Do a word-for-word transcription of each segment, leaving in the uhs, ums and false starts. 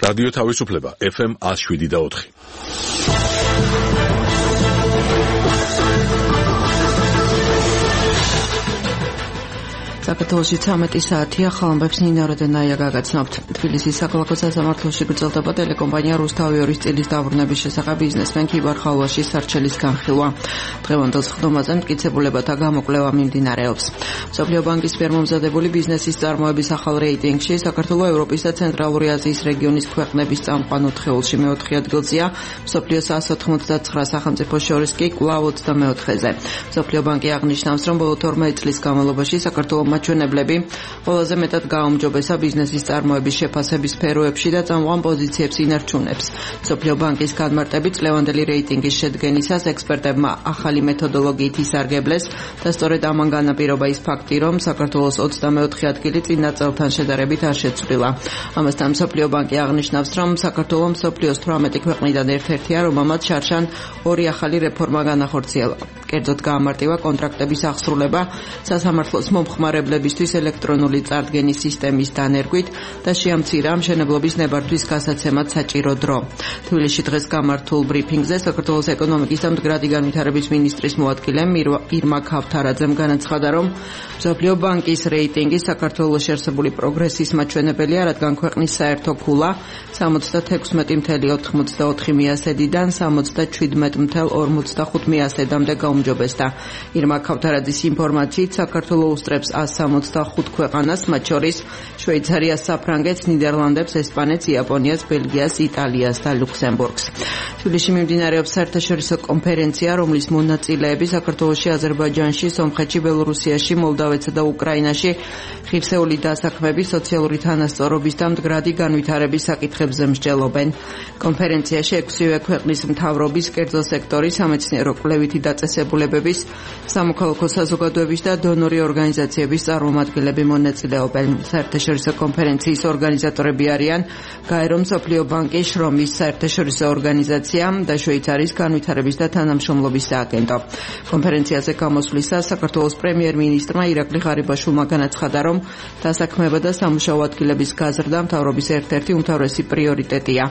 რადიო თავისუფლება ეფ ემ one oh seven და four. საქართველოში ცამეტი საათია, ხალხებს ნინო როდენაია გაგაცნობთ. თბილისის საქალაქო სასამართლოში გრძელდება ტელეკომპანია რუსთავი-ორის წილის დაბრუნების შესახებ ბიზნესმენ ქიბარ ხალვაშის სარჩელის განხილვა. დღევანდელ სხდომაზე მტკიცებულებათა გამოკვლევა მიმდინარეობს. მსოფლიო ბანკის მიერ მომზადებული ბიზნესის წარმოების ახალ რეიტინგში საქართველო ევროპის და ცენტრალური აზიის რეგიონის ქვეყნების წამყვან ოთხეულში მეოთხე ადგილზეა, მსოფლიოს one hundred ninety-nine სახელმწიფოს შორის კი კვლავ ოცდამეოთხეზე. მსოფლიო ბანკი აღნიშნავს, რომ ბოლო თორმეტ წლის განმავლობაში საქართველო მაჩვენებლები ყველაზე მეტად გააუმჯობესა ბიზნესის წარმოების შეფასების სფეროებში და წამყვან პოზიციებს ინარჩუნებს. მსოფლიო ბანკის განმარტებით წლევანდელი რეიტინგის შედგენისას ექსპერტებმა ახალი მეთოდოლოგიით ისარგებლეს და სწორედ ამან განაპირობა ის ფაქტი, რომ საქართველოს ოცდამეოთხე ადგილი წინა წელთან შედარებით არ შეცვლილა. ამასთან მსოფლიო ბანკი აღნიშნავს, რომ საქართველო მსოფლიოს თვრამეტი ქვეყნიდან ერთ-ერთია, რომელმაც შარშან ორი ახალი რეფორმა განახორციელა. კერძოდ გაამარტივა კონტრაქტების აღსრულება სასამართლოს მომხმარებლებისთვის ელექტრონული წარდგენის სისტემის დანერგვით და შეამცირა მშენებლობის ნებართვის გასაცემად საჭირო დრო. თბილისში დღეს გამართულ ბრიფინგზე საქართველოს ეკონომიკის და მდგრადი განვითარების მინისტრის მოადგილე ირმა ქავთარაძემ განაცხადა, რომ მსოფლიო ბანკის რეიტინგი საქართველოში არსებული პროგრესის მაჩვენებელია, რადგან ქვეყნის საერთო ქულა სამოცდათექვსმეტი წუთი ოცდაოთხი მიასედიდან სამოცდაჩვიდმეტი წუთი ორმოცდახუთ მიასედამდე გაუმჯობესდა. ირმა ქავთარაძის ინფორმაციით საქართველო უსწრებს one hundred sixty-five ქვეყანას, მათ შორის შვეიცარიას, საფრანგეთს, ნიდერლანდებს, ესპანეთს, იაპონიას, ბელგიას, იტალიას და ლუქსემბურგს. თბილისში მიმდინარეობს საერთაშორისო კონფერენცია, რომლის მონაწილეები საქართველოში, აზერბაიჯანში, სომხეთში, ბელორუსიაში, მოლდავეთსა და უკრაინაში ღირსეული დასაქმების, სოციალური თანასწორობის და მდგრადი განვითარების საკითხებზე მსჯელობენ. კონფერენციაში ექვსივე ქვეყნის მთავრობის, კერძო სექტორის, სამეცნიერო კვლევითი დაწესებულებების, სამოქალაქო საზოგადოების და დონორი ორგანიზაციების წარმომადგენლები მონაწილეობენ. საერთაშორისო კონფერენციის ორგანიზატორები არიან გაერო მსოფლიო ბანკი, შრომის საერთაშორისო ორგანიზაცია და შვეიცარიის განვითარების და თანამშრომლობის სააგენტო. კონფერენციაზე გამოსვლისას საქართველოს პრემიერ-მინისტრმა ირაკლი ღარიბაშვილმა განაცხადა, რომ დასაქმება და სამუშაო ადგილების გაზრდა მთავრობის ერთ-ერთი უმთავრესი პრიორიტეტია.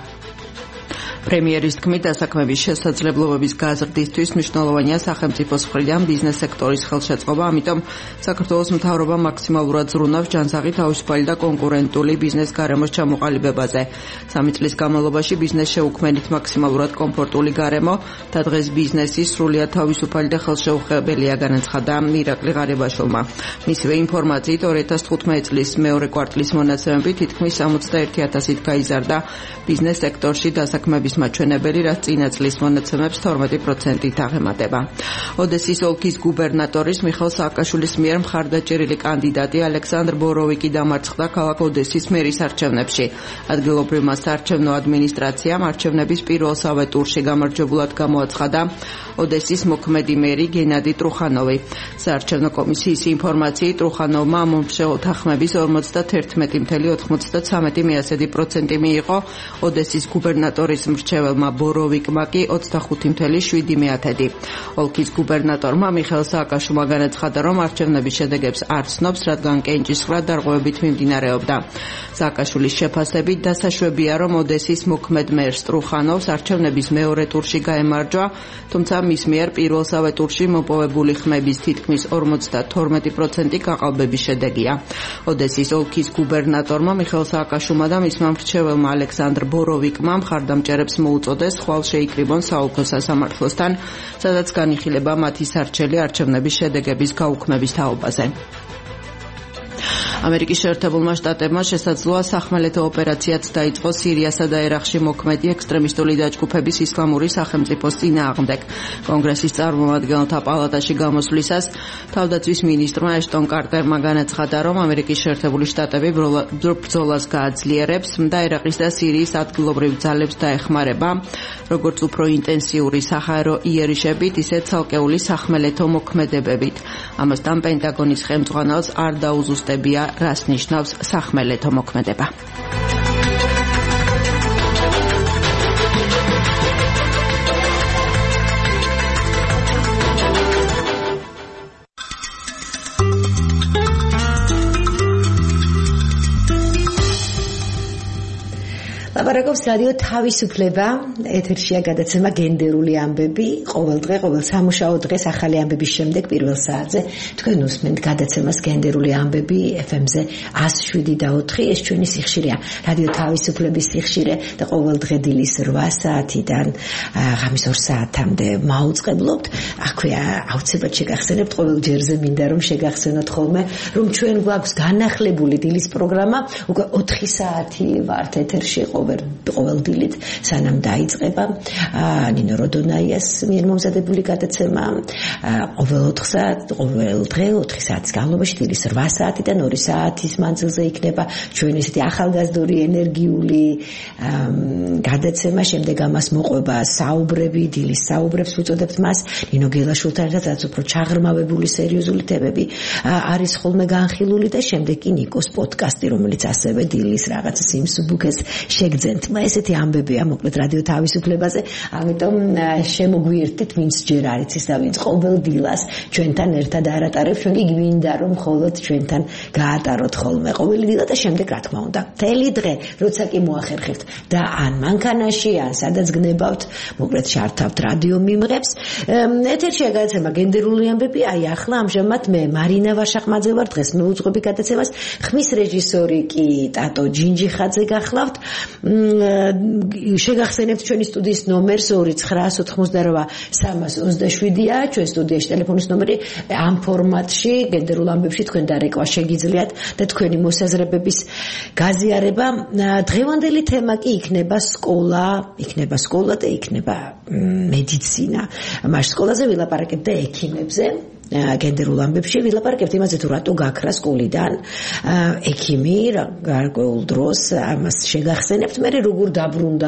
პრემიერის თქმით, დასაქმების შესაძლებლობების გაზრდისთვის მნიშვნელოვანია სახელმწიფოს მხრიდან ბიზნეს სექტორის ხელშეწყობა, ამიტომ საქართველოს მთავრობა მაქსიმალურად ზრუნავს ჯანსაღი, თავისუფალი და კონკურენტული ბიზნეს გარემოს ჩამოყალიბებაზე. სამი წლის განმავლობაში ბიზნეს შეუქმნით მაქსიმალურად კომფორტული გარემო და დღეს ბიზნესი სრულიად თავისუფალი და ხელშეუხებელია, განაცხადა ირაკლი ღარიბაშვილმა. მისივე ინფორმაციით, ორი ათას თხუთმეტი წლის მეორე კვარტლის მონაცემებით თითქმის სამოცდაერთი ათასით გაიზარდა ბიზნეს სექტორში დასაქმების მაჩვენებელი, რაც წინა წლის მონაცემებს თორმეტი პროცენტით აღემატება. ოდესის ოლქის გუბერნატორის მიხეილ სააკაშვილის მიერ მხარდაჭერილი კანდიდატი ალექსანდრ ბოროვიკი დამარცხდა ქალაქ ოდესის მერის არჩევნებში. ადგილობრივმა საარჩევნო ადმინისტრაციამ არჩევნების პირველსავე ტურში გამარჯვებულად გამოაცხადა ოდესის მოქმედი მერი გენადი ტრუხანოვი. საარჩევნო კომისიის ინფორმაციით, ტრუხანოვმა მომრჩეველ თანხმების ორმოცდაერთი წუთი ოცდაცამეტი პროცენტი მიიღო, ოდესის გუბერნატორის მრჩეველმა ბოროვიკმა კი ოცდახუთი წუთი შვიდი. ოლქის გუბერნატორმა მიხეილ სააკაშვილმა განაცხადა, რომ არჩევნების შედეგებს არ ცნობს, რადგან კენჭისყრა დარღვევებით მიმდინარეობდა. სააკაშვილის შეფასებით დასაშვებია, რომ ოდესის მოქმედ მერს ტრუხანოვს არჩევნების მეორე ტურში გაემარჯვა, თუმცა მის მიერ პირველსავე ტურში მოპოვებული ხმების თითქმის ორმოცდათორმეტი პროცენტი გაყალბების შედეგია. ოდესის ოლქის გუბერნატორმა მიხეილ სააკაშვილმა და მისმა მრჩეველმა ალექსანდრ ბოროვიკმა მხარდამჭერებს მოუწოდეს ხვალ შეიკრიბონ საოლქო სასამართლოსთან, სადაც განიხილება მათი სარჩელი არჩევნების შედეგების გაუქმების თაობაზე. ამერიკის შეერთებულმა შტატებმა შესაძლოა სახმელეთო ოპერაციაც დაიწყო სირიასა და ერაყში მოქმედი ექსტრემისტული დაჯგუფების ისლამური სახელმწიფოს წინააღმდეგ. კონგრესის წარმომადგენელთა პალატაში გამოსვლისას თავდაცვის მინისტრმა ეშტონ კარტერმა განაცხადა, რომ ამერიკის შეერთებული შტატები ბრძოლას გააძლიერებს და ერაყის და სირიის ადგილობრივ ძალებს დაეხმარება, როგორც უფრო ინტენსიური საჰაერო იერიშებით, ისე ცალკეული სახმელეთო მოქმედებებით. ამასთან პენტაგონის ხელმძღვანელს არ დაუზუსტებია, რას ნიშნავს სახმელეთო მოქმედება. ლაპარაკობს რადიო თავისუფლება, ეთერშია გადაცემა გენდერული ამბები, ყოველ დღე, ყოველ სამუშაო დღეს ახალი ამბების შემდეგ პირველ საათზე თქვენ უსმენთ გადაცემას გენდერული ამბები ეფ ემ-ზე ას შვიდი და ოთხი, ეს ჩვენი სიხშირეა, რადიო თავისუფლების სიხშირე და ყოველ დღე დილის რვა საათიდან ღამის ორ საათამდე მაუწყებლობთ. აქვეა აუცილებლად შეგახსენებთ, ყოველ ჯერზე მინდა რომ შეგახსენოთ ხოლმე, რომ ჩვენ გვაქვს განახლებული დილის პროგრამა, უკვე ოთხი საათი ვართ ეთერში ყოველ დილით, სანამ დაიწყება ნინო როდონაიას მიერ მომზადებული გადაცემა, ყოველ ოთხ საათს, ყოველ დღე ოთხი საათის განმავლობაში დილის რვა საათიდან ორი საათის მანძილზე იქნება ჩვენი ესეთი ახალგაზრდული ენერგიული გადაცემა, შემდეგ ამას მოყვება საუბრები, დილის საუბრებს უწოდებთ მას, ნინო გელაშვილთან ერთად, რაც უფრო ჩაღრმავებული სერიოზული თემები არის ხოლმე განხილული და შემდეგ კი ნიკოს პოდკასტი, რომელიც ასევე დილის რაღაც სიმსუბუქეს შეგძენთ. ესეთი ამბებია მოკლედ რადიო თავისუფლებაზე, ამიტომ შემოგვიერთდით, ვინც ჯერ არ იცის და ვინც ყოველ დილას ჩვენთან ერთად არატარებს, ჩვენ კი გვინდა რომ მხოლოდ ჩვენთან გაატაროთ ხოლმე ყოველი დილა და შემდეგ რა თქმა უნდა მთელი დღე, როცა კი მოახერხებთ და ან მანქანაში, ან სადაც გნებავთ, მოკლედ შართავთ რადიო მიმღებს. ეთერშია გადაცემა გენდერული ამბები, აი ახლა ამჟამად მე მარინა ვაშახმაძე ვარ, დღეს მოვუძღვები გადაცემას, ხმის რეჟისორი კი ტატო ჯინჯიხაძე გახლავთ. შეგახსენებთ ჩვენი სტუდიის ნომერს ორი ცხრაას ოთხმოცდარვა სამას ოცდაშვიდია, ჩვენ სტუდიაში ტელეფონის ნომერი, ამ ფორმატში გენდერულ ამბებში თქვენ დარეკვა შეგიძლიათ და თქვენი მოსაზრებების გაზიარება. დღევანდელი თემა კი იქნება სკოლა, იქნება სკოლა და იქნება მედიცინა. მას სკოლაზე ვილაპარაკებთ და ექიმებზე. გენდერულ ამბებში ვილაპარაკებთ იმაზე თუ რატო გაქრა სკოლიდან ექიმი, გარკვეულ დროს ამას შეგახსენებთ, მე როგორ დაბრუნდა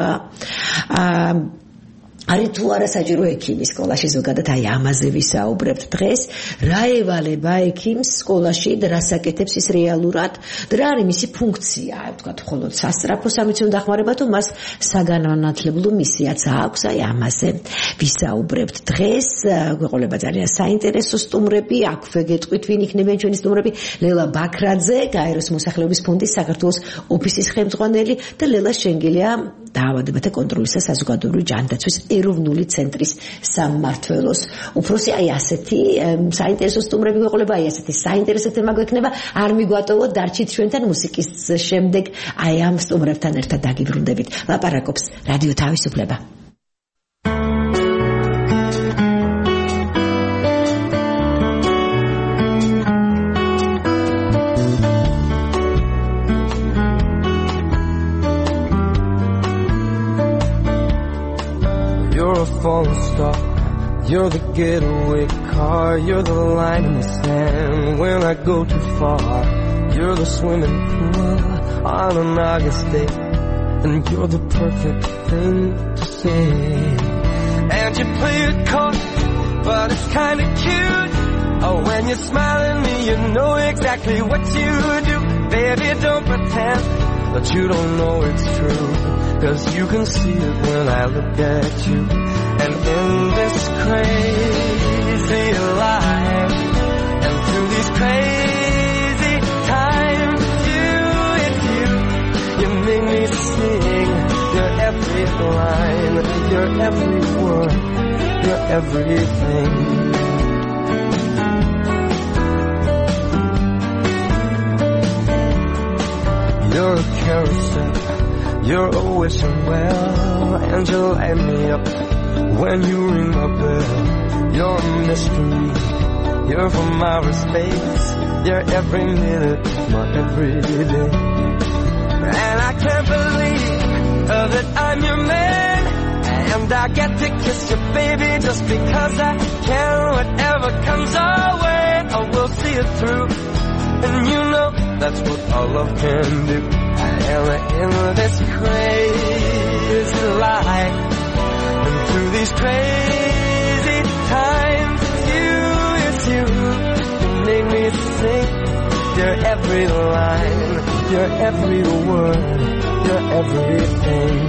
არის თუ არა საჭირო ექიმი სკოლაში, ზოგადად აი ამაზე ვისაუბრებთ დღეს, რა ევალება ექიმს სკოლაში და რას აკეთებს ის რეალურად და რა არის მისი ფუნქცია, ვთქვათ, მხოლოდ სასწრაფო სამეცნიერო დახმარება თუ მას საგანმანათლებლო მისიაც აქვს, აი ამაზე ვისაუბრებთ დღეს. გვეყოლება ძალიან საინტერესო სტუმრები, აქვე გეტყვით ვინ იქნებიან ჩვენი სტუმრები, ლელა ბაქრაძე, გაეროს მოსახლეობის ფონდის საქართველოს ოფისის ხელმძღვანელი და ლელა შენგელია, დაავადებათა კონტროლის და საზოგადოებრივი ჯანდაცვის ეროვნული ცენტრის სამმართველოს უფროსი. აი ასეთი საინტერესო სტუმრები გვეყოლება, აი ასეთი საინტერესო თემა გვექნება, არ მიგვატოვოთ, დარჩით ჩვენთან მუსიკის შემდეგ, აი ამ სტუმრებთან ერთად დაგიბრუნდებით. ლაპარაკობს რადიო თავისუფლება. Falling star, you're the getaway car, you're the line in the sand when I go too far, you're the swimming pool on an August day, and you're the perfect thing to say. And you play it cold, but it's kinda cute. Oh, when you smile at me, you know exactly what you do. Baby, don't pretend that you don't know it's true, 'cause you can see it when I look at you. And in this crazy life, and through these crazy times, you, it's you, you make me sing your every line, your every word, your everything. You're a carousel, you're always well, and you light me up when you ring my bell. You're a mystery, you're from outer space, you're every minute, my every day. And I can't believe uh, that I'm your man, and I get to kiss you, baby, just because I can. Whatever comes our way, I will see it through, and you know that's what all love can do. And in this crazy life, and through these crazy times, it's you, it's you, you make me sing your every line, your every word, your everything.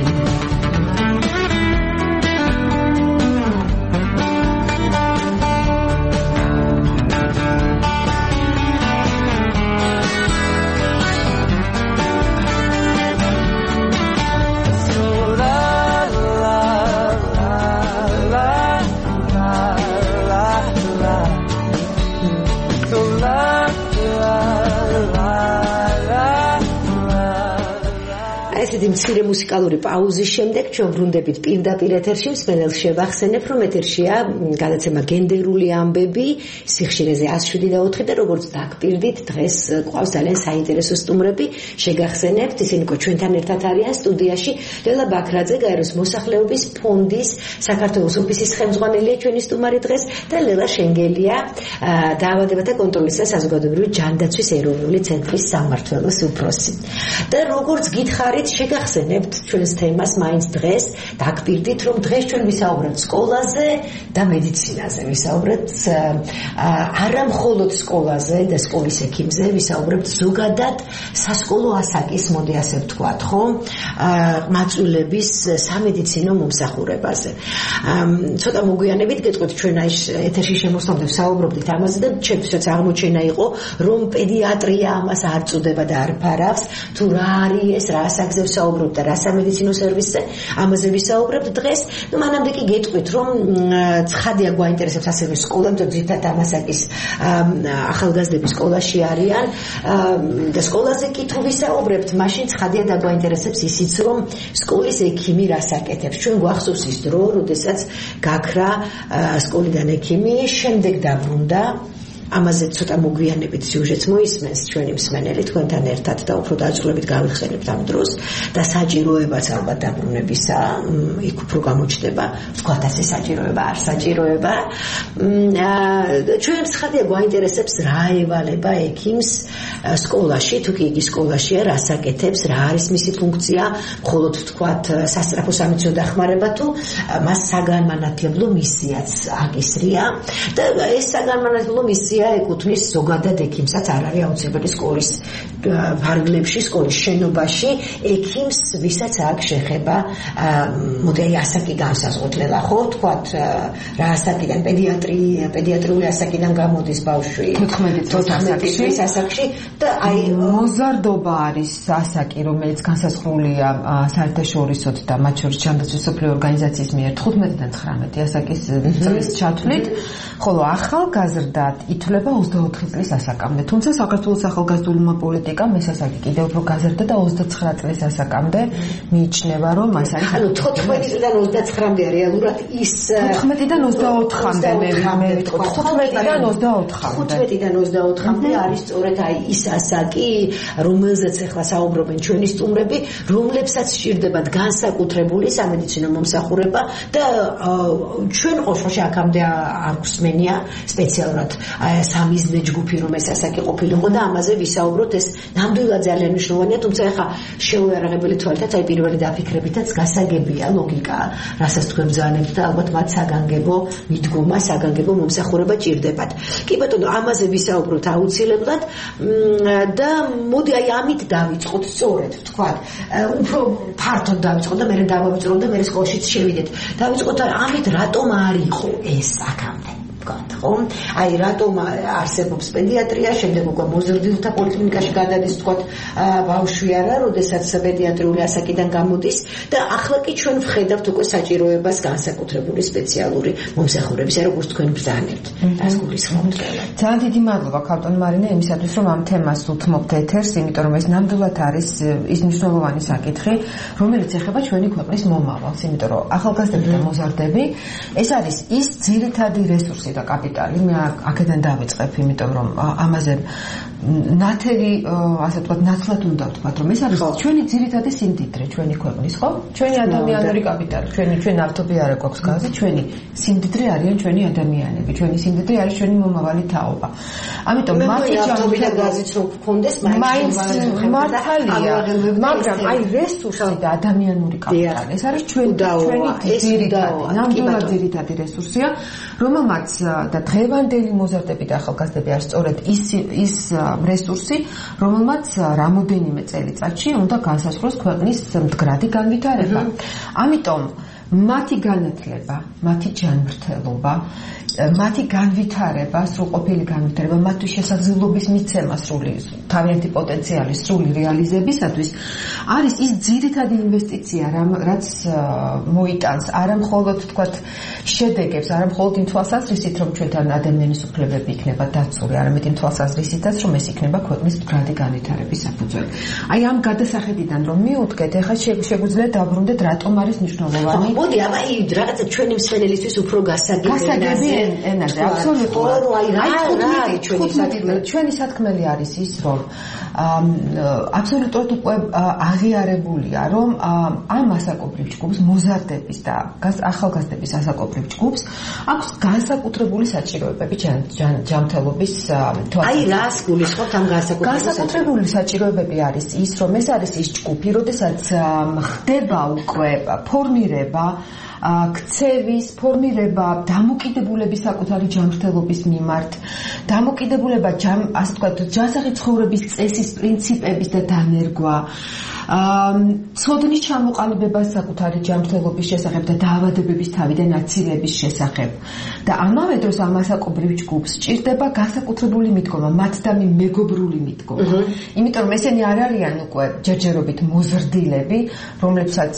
ესეთი მცირე მუსიკალური პაუზის შემდეგ ჩვენ ბრუნდებით პირდაპირ ეთერში. მსმენელს შევახსენებ, რომ ეთერშია გადაცემა გენდერული ამბები სიხშირეზე one oh seven და four და როგორც დაგპირდით, დღეს ყავს ძალიან საინტერესო სტუმრები. შეგახსენებთ, ისინი კო ჩვენთან ერთად არიან სტუდიაში. ლელა ბაქრაძე, გაეროს მოსახლეობის ფონდის საქართველოს ოფისის ხელმძღვანელია ჩვენი სტუმარი დღეს და ლელა შენგელია, დაავადებათა კონტროლის და საზოგადოებრივი ჯანდაცვის ეროვნული ცენტრის სამმართველოს უფროსი. და როგორც გითხარით, შეგახსენებთ ჩვენს თემას მაინც დღეს, დაგპირდით, რომ დღეს ჩვენ ვისაუბრებთ სკოლაზე და მედიცინაზე, ვისაუბრებთ არა მხოლოდ სკოლაზე და სკოლის ექიმზე, ვისაუბრებთ ზოგადად სასკოლო ასაკის, მოდი ასე ვთქვათ, ხო, მაწვილების სამედიცინო მომსახურებაზე. ცოტა მოგვიანებით გეტყვით, ჩვენ აი ეთერში შემოსვლამდე ვსაუბრობდით ამაზე და ჩემთვისაც აღმოჩენა იყო, რომ პედიატრია ამას არ წუდება და არ ფარავს, თუ რა არის ეს, რა ასაკზე ვსაუბრობთ და რა სამედიცინო სერვისზე, ამაზე ვისაუბრებთ დღეს. ნუ მანამდე კი გეტყვით, რომ ცხადია გვაინტერესებს ასევე სკოლა, თუმცა ძირითადად ამ ასაკის ახალგაზრდები სკოლაში არიან და სკოლაზე კი თუ ვისაუბრებთ, მაშინ ცხადია და გვაინტერესებს ისიც, რომ სკოლის ექიმი რას აკეთებს. ჩვენ გვახსოვს ის დრო, როდესაც გაქრა სკოლიდან ექიმი, შემდეგ დაბრუნდა. ამაზე ცოტა მოგვიანებით სიუჟეტს მოისმენს ჩვენი მსმენელი თქვენთან ერთად და უფრო დაწვრილებით გავიხსენებთ ამ დროს და საჭიროებაც ალბათ დაბრუნებისა იქ უფრო გამოჩნდება, ვთქვათ ასე, საჭიროება არ საჭიროება. ჩვენ ცხადია გვაინტერესებს რა ევალება ექიმს სკოლაში, თუ კი იგი სკოლაშია, რას აკეთებს, რა არის მისი ფუნქცია, მხოლოდ ვთქვათ სასწრაფო სამედიცინო დახმარება, თუ მას საგანმანათლებლო მისიაც აკისრია და ეს საგანმანათლებლო მისია ეკუთვნის ზოგადად ექიმსაც, არ არის აუცილებელი სკოლის ფარგლებში, სკოლის შენობაში ექიმს, ვისაც აქვს შეხება, მოდი აი ასაკი განსაზღვრდlela, ხო, ვთქვათ რა ასაკიდან, პედიატრი, პედიატრიული ასაკიდან გამოდის ბავშვი თოთხმეტი წლის ასაკში და აი მოზარდობა არის ასაკი, რომელიც განსაზღვრულია საერთაშორისოდ და მათ შორის ჯანდაცვის მსოფლიო ორგანიზაციის მიერ თხუთმეტიდან ცხრამეტი ასაკის წლის ჩათვლით, ხოლო ახალგაზრდად ითვლება ოცდაოთხი წლის ასაკამდე. თუმცა საქართველოს ახალგაზრდულმა პოლიტიკამ ეს ასაკი კიდევ უფრო გაზრდა და ოცდაცხრა წლის ასაკამდე მიიჩნევა, რომ მას არის ანუ თოთხმეტიდან ოცდაცხრამდე რეალურად ის თოთხმეტიდან ოცდაოთხამდე მე მე თოთხმეტიდან ოცდაოთხამდე თოთხმეტიდან ოცდაოთხამდე არის სწორედ აი ის ასაკი, რომელზეც ახლა საუბრობენ ჩვენი სტუმრები, რომლებსაც სჭირდებათ განსაკუთრებული სამედიცინო მომსახურება და ჩვენ ყოველშაბათში აქამდე არ გვსმენია სპეციალურად სამიზნე ჯგუფი, რომ ეს ასაკი ყოფილიყო და ამაზე ვისაუბროთ. ეს ნამდვილად ძალიან მნიშვნელოვანია, თუმცა ახლა შეუიარაღებელი თვალითაც აი პირველი დაფიქრებითაც გასაგებია ლოგიკა, რასაც თქვენ ბრძანებთ და ალბათ მათ საგანგებო მიდგომა, საგანგებო მომსახურება ჭირდებათ. კი ბატონო, ამაზე ვისაუბროთ აუცილებლად და მოდი აი ამით დავიწყოთ სწორედ, ვთქვათ, უფრო ფართოდ დავიწყოთ და მე დავავიწყოთ და მე სკოლაშიც შევიდეთ. დავიწყოთ ამით, რატომ არ იყო ეს აქამდე. ხო? აი რატომ არსებობს პედიატრია, შემდეგ უკვე მოზრდილთა პოლიკლინიკაში გადადის, ვთქვათ, ბავშვი არა, როდესაც პედიატრიული ასაკიდან გამოდის და ახლა კი ჩვენ ვხედავთ უკვე საჭიროებას განსაკუთრებული სპეციალური მომსახურების, როგორც თქვენ ბრძანებთ. რას გულისხმობთ? ძალიან დიდი მადლობა ქალბატონ მარინა იმისათვის, რომ ამ თემას უთმობთ ეთერს, იმიტომ რომ ეს ნამდვილად არის ის მნიშვნელოვანი საკითხი, რომელიც ეხება ჩვენი ქვეყნის მომავალს, იმიტომ რომ ახალგაზრდები და მოზარდები ეს არის ის ძირითადი რესურსი და კაპიტალი. მე აქედან დავიწყებ, იმიტომ რომ ამაზე ნათელი, ასე ვთქვათ, ნათლად უნდა ვთქვათ, რომ ეს არის ჩვენი ძირითადი სიმდიდრე, ჩვენი ქვეყნის, ხო? ჩვენი ადამიანური კაპიტალი, ჩვენი ჩვენ ავტობი არ აქვს გაზი, ჩვენი სიმდიდრე არიან ჩვენი ადამიანები, ჩვენი სიმდიდრე არის ჩვენი მომავალი თაობა. ამიტომ მათი ავტობი და გაზიც რო გქონდეს, მაინც მართალია, მაგრამ აი რესურსი და ადამიანური კაპიტალი, ეს არის ჩვენი ჩვენი ძირითადი, ნამდვილად ძირითადი რესურსია, რომელმაც და დღევანდელი მოზარდები და ახალგაზრდები არის სწორედ ის ის რესურსი, რომელმაც რამოდენიმე წელიწადში უნდა განსაზღვროს ქვეყნის მდგრადი განვითარება. ამიტომ მათი განათლება, მათი ჯანმრთელობა, მათი განვითარება, სრულყოფილი განვითარება, მათთვის შესაძლებლობის მიცემა სრული თავიანთი პოტენციალის სრული რეალიზებისათვის არის ის ძირითადი ინვესტიცია, რაც მოიტანს არა მხოლოდ თქვათ შედეგებს, არა მხოლოდ იმ თვალსაზრისით, რომ ჩვენთან ადამიანის უფლებები იქნება დაცული, არამედ იმ თვალსაზრისითაც, რომ ეს იქნება ქვეყნის მდგრადი განვითარების საფუძველი. აი ამ გადასახედიდან რომ მივუდგეთ, ეხლა შეგვიძლია დაბრუნდეთ, რატომ არის მნიშვნელოვანი. მოდი, აბა აი რაღაცა ჩვენი მსმენელისთვის უფრო გასაგები ენაზე, აბსოლუტურად. აი რა რა ჩვენი ჩვენი სათქმელი არის ის, რომ აბსოლუტურად უკვე აღიარებულია, რომ ამ ასაკობრივ ჯგუფს მოზარდების და ახალგაზრდების ასაკობრივ ჯგუფს აქვს განსაკუთრებული საჭიროებები ჯანმრთელობის თვალსაზრისით. აი რას გულისხმობთ ამ განსაკუთრებული განსაკუთრებული საჭიროებები არის ის, რომ ეს არის ის ჯგუფი, როდესაც ხდება უკვე ფორმირება ქცევის ფორმირება, დამოკიდებულების საკუთარი ჯანმრთელობის მიმართ, დამოკიდებულება ასე ვთქვათ, ჯანსაღი ცხოვრების წესის პრინციპების და დანერგვა, ცოდნის ჩამოყალიბება საკუთარი ჯანმრთელობის შესახებ და დაავადებების თავიდან აცილების შესახებ. და ამავე დროს ამ ასაკობრივ ჯგუფს სჭირდება განსაკუთრებული მიდგომა, მათდამი მეგობრული მიდგომა. იმიტომ რომ ესენი არ არიან უკვე ჯერჯერობით მოზრდილები, რომლებსაც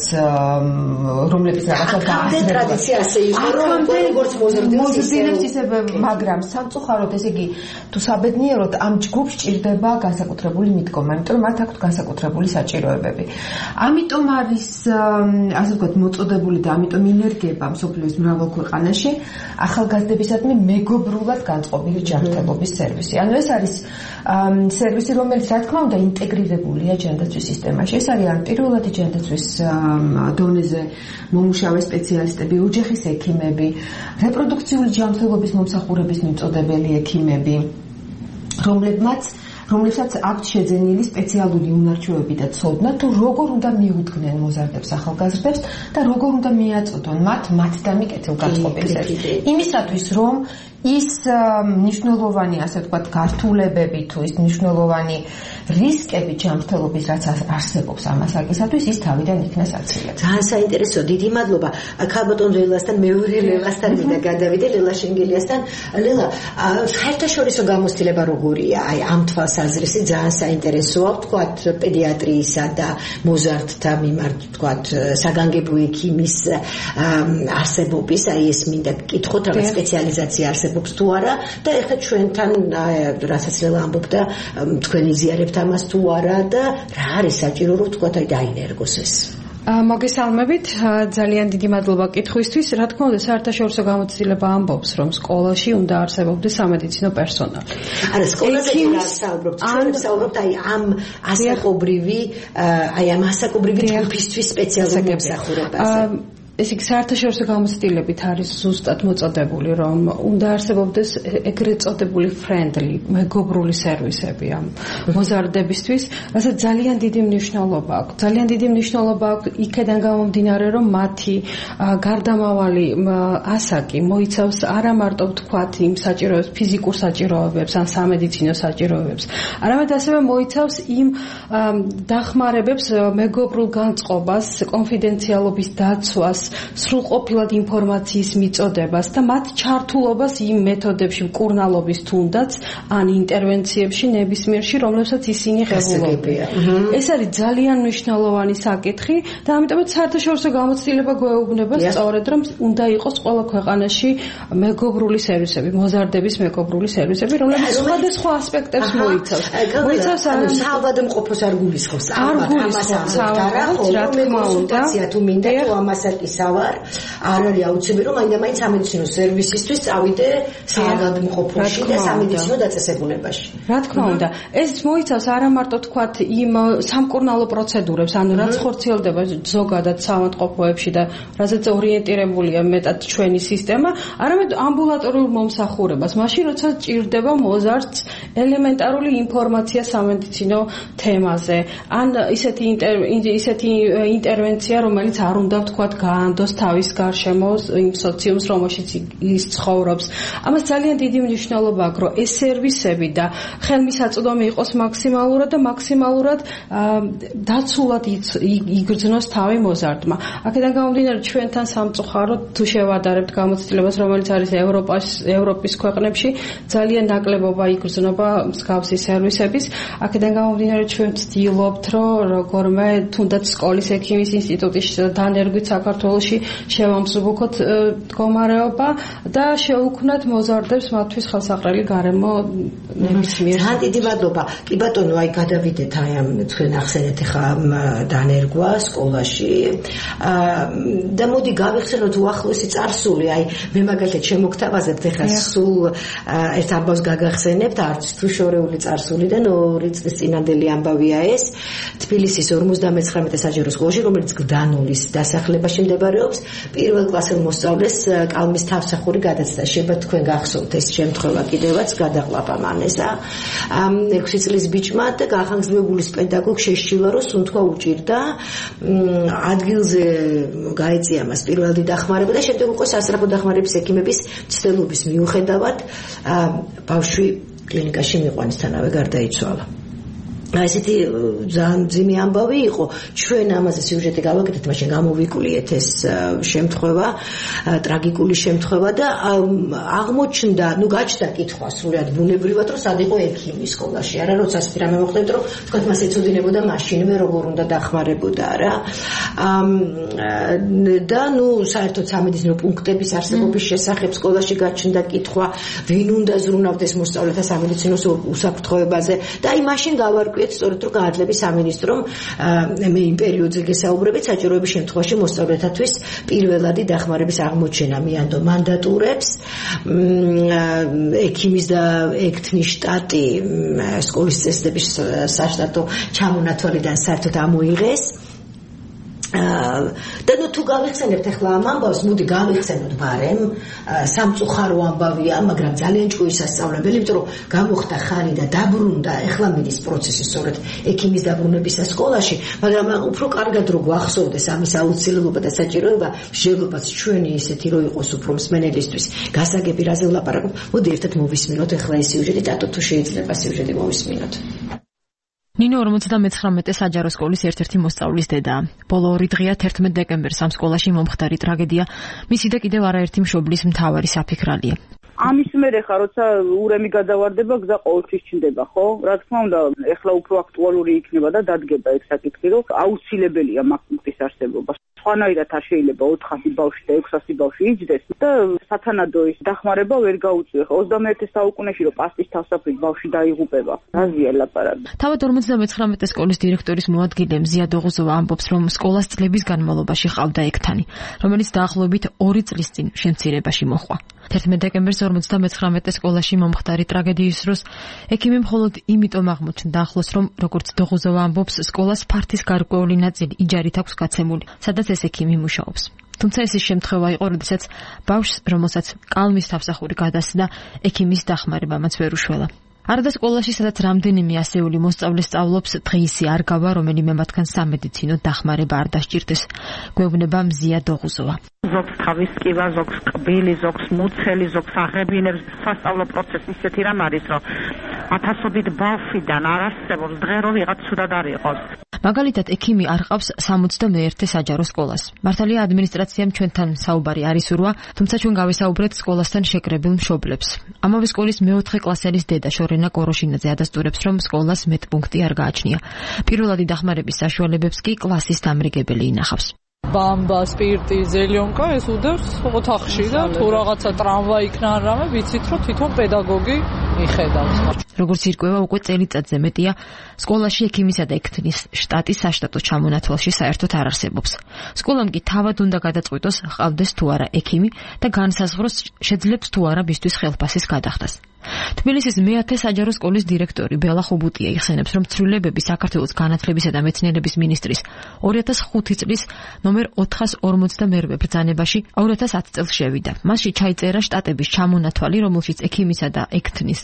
რომლებიც რაღაცა ტრადიცია ასე იყო, რომ როგორც მოზრდილებს ისე, მაგრამ სამწუხაროდ, ესე იგი, თუ საბედნიეროდ ამ ჯგუფს სჭირდება განსაკუთრებული მიდგომა, იმიტომ რომ მათ აქვთ განსაკუთრებული საჭიროებები. ამიტომ არის, ასე ვთქვათ, მოწოდებული და ამიტომ ინერგება მსოფლიოს მრავალ ქვეყანაში ახალგაზრდებისადმი მეგობრულად განწყობილი ჯანმრთელობის სერვისი. ანუ ეს არის სერვისი, რომელიც რა თქმა უნდა ინტეგრირებულია ჯანდაცვის სისტემაში. ეს არის ან პირველადი ჯანდაცვის დონეზე მომუშავე სპეციალისტები, ოჯახის ექიმები, რეპროდუქციული ჯანმრთელობის მომსახურების მიმწოდებელი ექიმები, რომლებმაც რომლებსაც აქვთ შეძენილი სპეციალური უნარჩვევები და ცოდნა, თუ როგორ უნდა მიუდგნენ მოზარდებს ახალგაზრდებს და როგორ უნდა მიაწოდონ მათ მათდამი კეთილგანწყობილს. იმისათვის, რომ ის მნიშვნელოვანი, ასე ვთქვათ, გართულებები თუ ის მნიშვნელოვანი რისკები ჯანმრთელობის, რაც არსებობს ამ ასაკისათვის, ის თავიდან იქნას აცილება. ძალიან საინტერესო, დიდი მადლობა. ქალბატონ ლელასთან, მეორე ლელასთან მინდა გადავიდე, ლელა შენგელიასთან. ლელა, საერთაშორისო გამოცდილება როგორია? აი ამ თვალსაზრისით ძალიან საინტერესოა, ვთქვათ, პედიატრიისა და მოზარდთა მიმართ, ვთქვათ, საგანგებო ექიმის არსებობის, აი ეს მინდა გკითხოთ, რაღაც სპეციალიზაცია არსებობს თუ არა და ეხლა ჩვენთან რასაც ლელა ამბობდა, თქვენი ზიარებთ ამას თუ არა და რა არის საჭირო, რომ ვთქვათ, აი დაინერგოს ეს. მოგესალმებით, ძალიან დიდი მადლობა კითხვისთვის. რა თქმა უნდა, საერთაშორისო გამოცდილება ამბობს, რომ სკოლაში უნდა არსებობდეს სამედიცინო პერსონალი. არა, სკოლაზე რა საუბრობთ? ჩვენ საუბრობთ აი ამ ასაკობრივი, აი ამ ასაკობრივი ჯგუფისთვის სპეციალურ მომსახურებაზე. ეს იქ საერთაშორისო გამოცდილებით არის ზუსტად მოწოდებული, რომ უნდა არსებობდეს ეგრეთ წოდებული friendly, მეგობრული სერვისები ამ მოზარდებისთვის, რასაც ძალიან დიდი მნიშვნელობა აქვს. ძალიან დიდი მნიშვნელობა აქვს იქედან გამომდინარე, რომ მათი გარდამავალი ასაკი მოიცავს არა მარტო ვთქვათ იმ საჭიროებებს, ფიზიკურ საჭიროებებს ან სამედიცინო საჭიროებებს, არამედ ასევე მოიცავს იმ დახმარებებს, მეგობრულ განწყობას, კონფიდენციალობის დაცვას, სრულყოფილად ინფორმაციის მიწოდებას და მათ ჩართულობას იმ მეთოდებში, მკურნალობის თუნდაც ან ინტერვენციებში ნებისმიერში, რომლებსაც ისინი ღებულობენ. ეს არის ძალიან მნიშვნელოვანი საკითხი და ამიტომაც საერთაშორისო გამოცდილება გვეუბნება სწორედ, რომ უნდა იყოს ყველა ქვეყანაში მეგობრული სერვისები, მოზარდების მეგობრული სერვისები, რომლებიც სხვადასხვა ასპექტებს მოიცავს. მოიცავს საავადმყოფოს არ გულისხმობს. არ გულისხმობს საავადმყოფოს, რა თქმა უნდა. თუ მინდა თუ ამასაკის არ არის აუცილებელი, რომ მაინდა-მაინც სამედიცინო სერვისისთვის წავიდე საავადმყოფოში და სამედიცინო დაწესებულებაში. რა თქმა უნდა, ეს მოიცავს არა მარტო თქვათ იმ სამკურნალო პროცედურებს, ანუ რაც ხორციელდება ზოგადად საავადმყოფოებში და რასაც ორიენტირებულია მეტად ჩვენი სისტემა, არამედ ამბულატორიულ მომსახურებას, მაშინ როცა ჭირდება მოზარდს ელემენტარული ინფორმაცია სამედიცინო თემაზე, ან ისეთი ისეთი ინტერვენცია, რომელიც არ უნდა თქვათ დაანდოს თავის გარშემო იმ სოციუმს, რომელშიც ის ცხოვრობს. ამას ძალიან დიდი მნიშვნელობა აქვს, რომ ეს სერვისები და ხელმისაწვდომი იყოს მაქსიმალურად და მაქსიმალურად დაცულად იგრძნოს თავი მოზარდმა. აქედან გამომდინარე, ჩვენთან სამწუხაროდ თუ შევადარებთ გამოცდილებას, რომელიც არის ევროპას, ევროპის ქვეყნებში, ძალიან ნაკლებობა იგრძნობა მსგავსი სერვისების. აქედან გამომდინარე, ჩვენ ვცდილობთ, რომ როგორმე თუნდაც სკოლის ექიმის ინსტიტუტის დანერგვით საქართველოში შევამსუბუქოთ მდგომარეობა და შევუქმნათ მოზარდებს მათთვის ხელსაყრელი გარემო ნებისმიერ. ძალიან დიდი მადლობა. კი ბატონო, აი გადავიდეთ აი ამ თქვენ ახსენეთ ახლა დანერგვა სკოლაში. და მოდი გავიხსენოთ უახლოესი წარსული, აი მე მაგალითად შემოგთავაზებთ ახლა სულ ერთ ამბავს გაგახსენებთ, არც თუ შორეული წარსულიდან ორი წლის წინანდელი ამბავია ეს. თბილისის ორმოცდამეცხრამეტე საჯარო სკოლაში, რომელიც გდანულის დასახლებაში მდებარეობს, პირველ კლასელ მოსწავლეს კალმის თავსახური გადაცდა. შეიძლება თქვენ გახსოვთ ეს შემთხვევა კიდევაც გადაყლაპა მანესა. ექვსი წლის ბიჭმა და გახანგრძლივებულის პედაგოგ შეშილა, რომ სუნთქვა უჭირდა. ადგილზე გაეწია მას პირველადი დახმარება და შემდეგ უკვე სასწრაფო დახმარების ექიმების ცდილობის მიუხედავად ბავშვი კლინიკაში მიყვანისთანავე გარდაიცვალა. ესეთი ძალიან მძიმე ამბავი იყო. ჩვენ ამაზე სიუჟეტი გავაკეთეთ, მაშინ გამოვიკვლიეთ ეს შემთხვევა, ტრაგიკული შემთხვევა და აღმოჩნდა, ну გაჩნდა კითხვა სრულად ბუნებრივად, რომ სად იყო ექიმი სკოლაში. არა, როცა ასეთი რამე მოხდებოდა, რომ თქვათ მას ეცოდინებოდა მაშინვე როგორ უნდა დახმარებოდა რა. და ну საერთოდ სამედიცინო პუნქტების არსებობის შესახებ სკოლაში გაჩნდა კითხვა, ვინ უნდა ზრუნავდეს მოსწავლეთა სამედიცინო უსაფრთხოებაზე და აი მაშინ გავარკვიეთ სწორედ რომ გაადლების სამინისტრომ მე იმ პერიოდზე გესაუბრებით საჭიროების შემთხვევაში მოსწავლეთათვის პირველადი დახმარების აღმოჩენა მიანდო მანდატურებს. ექიმის და ექთნის შტატი სკოლის წესდების საშტატო ჩამონათვალიდან საერთოდ ამოიღეს. და ნუ თუ გავიხსენებთ ახლა ამ ამბავს, მოდი გავიხსენოთ ბარემ, სამწუხარო ამბავია, მაგრამ ძალიან ჭკუის სასწავლებელი, იმიტომ რომ გამოხდა ხანი და დაბრუნდა, ახლა მიდის პროცესი სწორედ ექიმის დაბრუნებისა სკოლაში, მაგრამ უფრო კარგად რო გვახსოვდეს ამის აუცილებლობა და საჭიროება, მსჯელობაც ჩვენი ისეთი რო იყოს უფრო მსმენელისთვის, გასაგები რაზე ვლაპარაკობ, მოდი ერთად მოვისმინოთ ახლა ეს სიუჟეტი, დატო თუ შეიძლება სიუჟეტი მოვისმინოთ. ნინო ორმოცდამეცხრამეტე საჯარო სკოლის ერთ-ერთი მოსწავლის დედაა. ბოლო ორი დღეა თერთმეტ დეკემბერს ამ სკოლაში მომხდარი ტრაგედია მისი და კიდევ არაერთი მშობლის მთავარი საფიქრალია. ამის მერე ხა როცა ურემი გადავარდება, გზა ყოველთვის ჩნდება, ხო? რა თქმა უნდა, ეხლა უფრო აქტუალური იქნება და დადგება ეს საკითხი, რომ აუცილებელია მაგ პუნქტის არსებობა. სხვანაირად არ შეიძლება ოთხასი ბავშვი და ექვსასი ბავშვი იჯდეს და სათანადო ის დახმარება ვერ გაუწიო. ოცდამეერთე საუკუნეში რომ პასტის თავსაფრით ბავშვი დაიღუპება. რაზეა ლაპარაკი? თავად ორმოცდამეცხრამეტე სკოლის დირექტორის მოადგილე მზია დოღუზოვა ამბობს, რომ სკოლას წლების განმავლობაში ჰყავდა ექთანი, რომელიც დაახლოებით ორი წლის წინ შემცირებაში მოჰყვა. თერთმეტ დეკემბერს ორმოცდამეცხრამეტე სკოლაში მომხდარი ტრაგედიის დროს ექიმი მხოლოდ იმიტომ აღმოჩნდა ახლოს, რომ როგორც დოღუზოვა ამბობს, სკოლას ფართის გარკვეული ნაწილი იჯარით აქვს გაცემული, სადაც ეს ექიმი მუშაობს. თუმცა ეს ის შემთხვევა იყო, როდესაც ბავშვს, რომელსაც კალმის თავსახური გადასცა, ექიმის დახმარებამაც ვერ უშველა. არადა სკოლაში, სადაც რამდენიმე ასეული მოსწავლე სწავლობს, დღეისი არ გავა, რომელიმე მათგან სამედიცინო დახმარება არ დასჭირდეს. გვეუბნება მზია დოღუზოვა. ზოგს თავის კივა, ზოგს კბილი, ზოგს მუცელი, ზოგს აღებინებს. სასწავლო პროცესი ისეთი რამ არის, რომ ათასობით ბავშვიდან არ არსებობს დღე, რომ ვიღაც ცუდად არ იყოს. მაგალითად, ექიმი არ ყავს სამოცდამეერთე საჯარო სკოლას. მართალია ადმინისტრაციამ ჩვენთან საუბარი არ ისურვა, თუმცა ჩვენ გავესაუბრეთ სკოლასთან შეკრებილ მშობლებს. ამავე სკოლის მეოთხე კლასელის დედა შორენა კოროშინაძე ადასტურებს, რომ სკოლას მეტპუნქტი არ გააჩნია. პირველადი დახმარების საშუალებებს კი კლასის დამრიგებელი ინახავს. ბამბა, სპირტი, ზელიონკა ეს უდევს ოთახში და თუ რაღაცა ტრამვაი იქნა ან რამე, ვიცით რომ თვითონ პედაგოგი მიხედავს. როგორც ირკვევა, უკვე წელიწადზე მეტია სკოლაში ექიმისა და ექთნის შტატის საშტატო ჩამონათვალში საერთოდ არ არსებობს. სკოლამ კი თავად უნდა გადაწყვიტოს, ჰყავდეს თუ არა ექიმი და განსაზღვროს, შეძლებს თუ არა მისთვის ხელფასის გადახდას. თბილისის მეათე საჯარო სკოლის დირექტორი ბელა ხუბუტია იხსენებს, რომ ცვლილებები საქართველოს განათლებისა და მეცნიერების მინისტრის ორი ათას ხუთი წლის ნომერ ოთხას ორმოცდამერვე ბრძანებაში ორი ათას ათი წელს შევიდა. მასში ჩაიწერა შტატების ჩამონათვალი, რომელშიც ექიმისა და ექთნის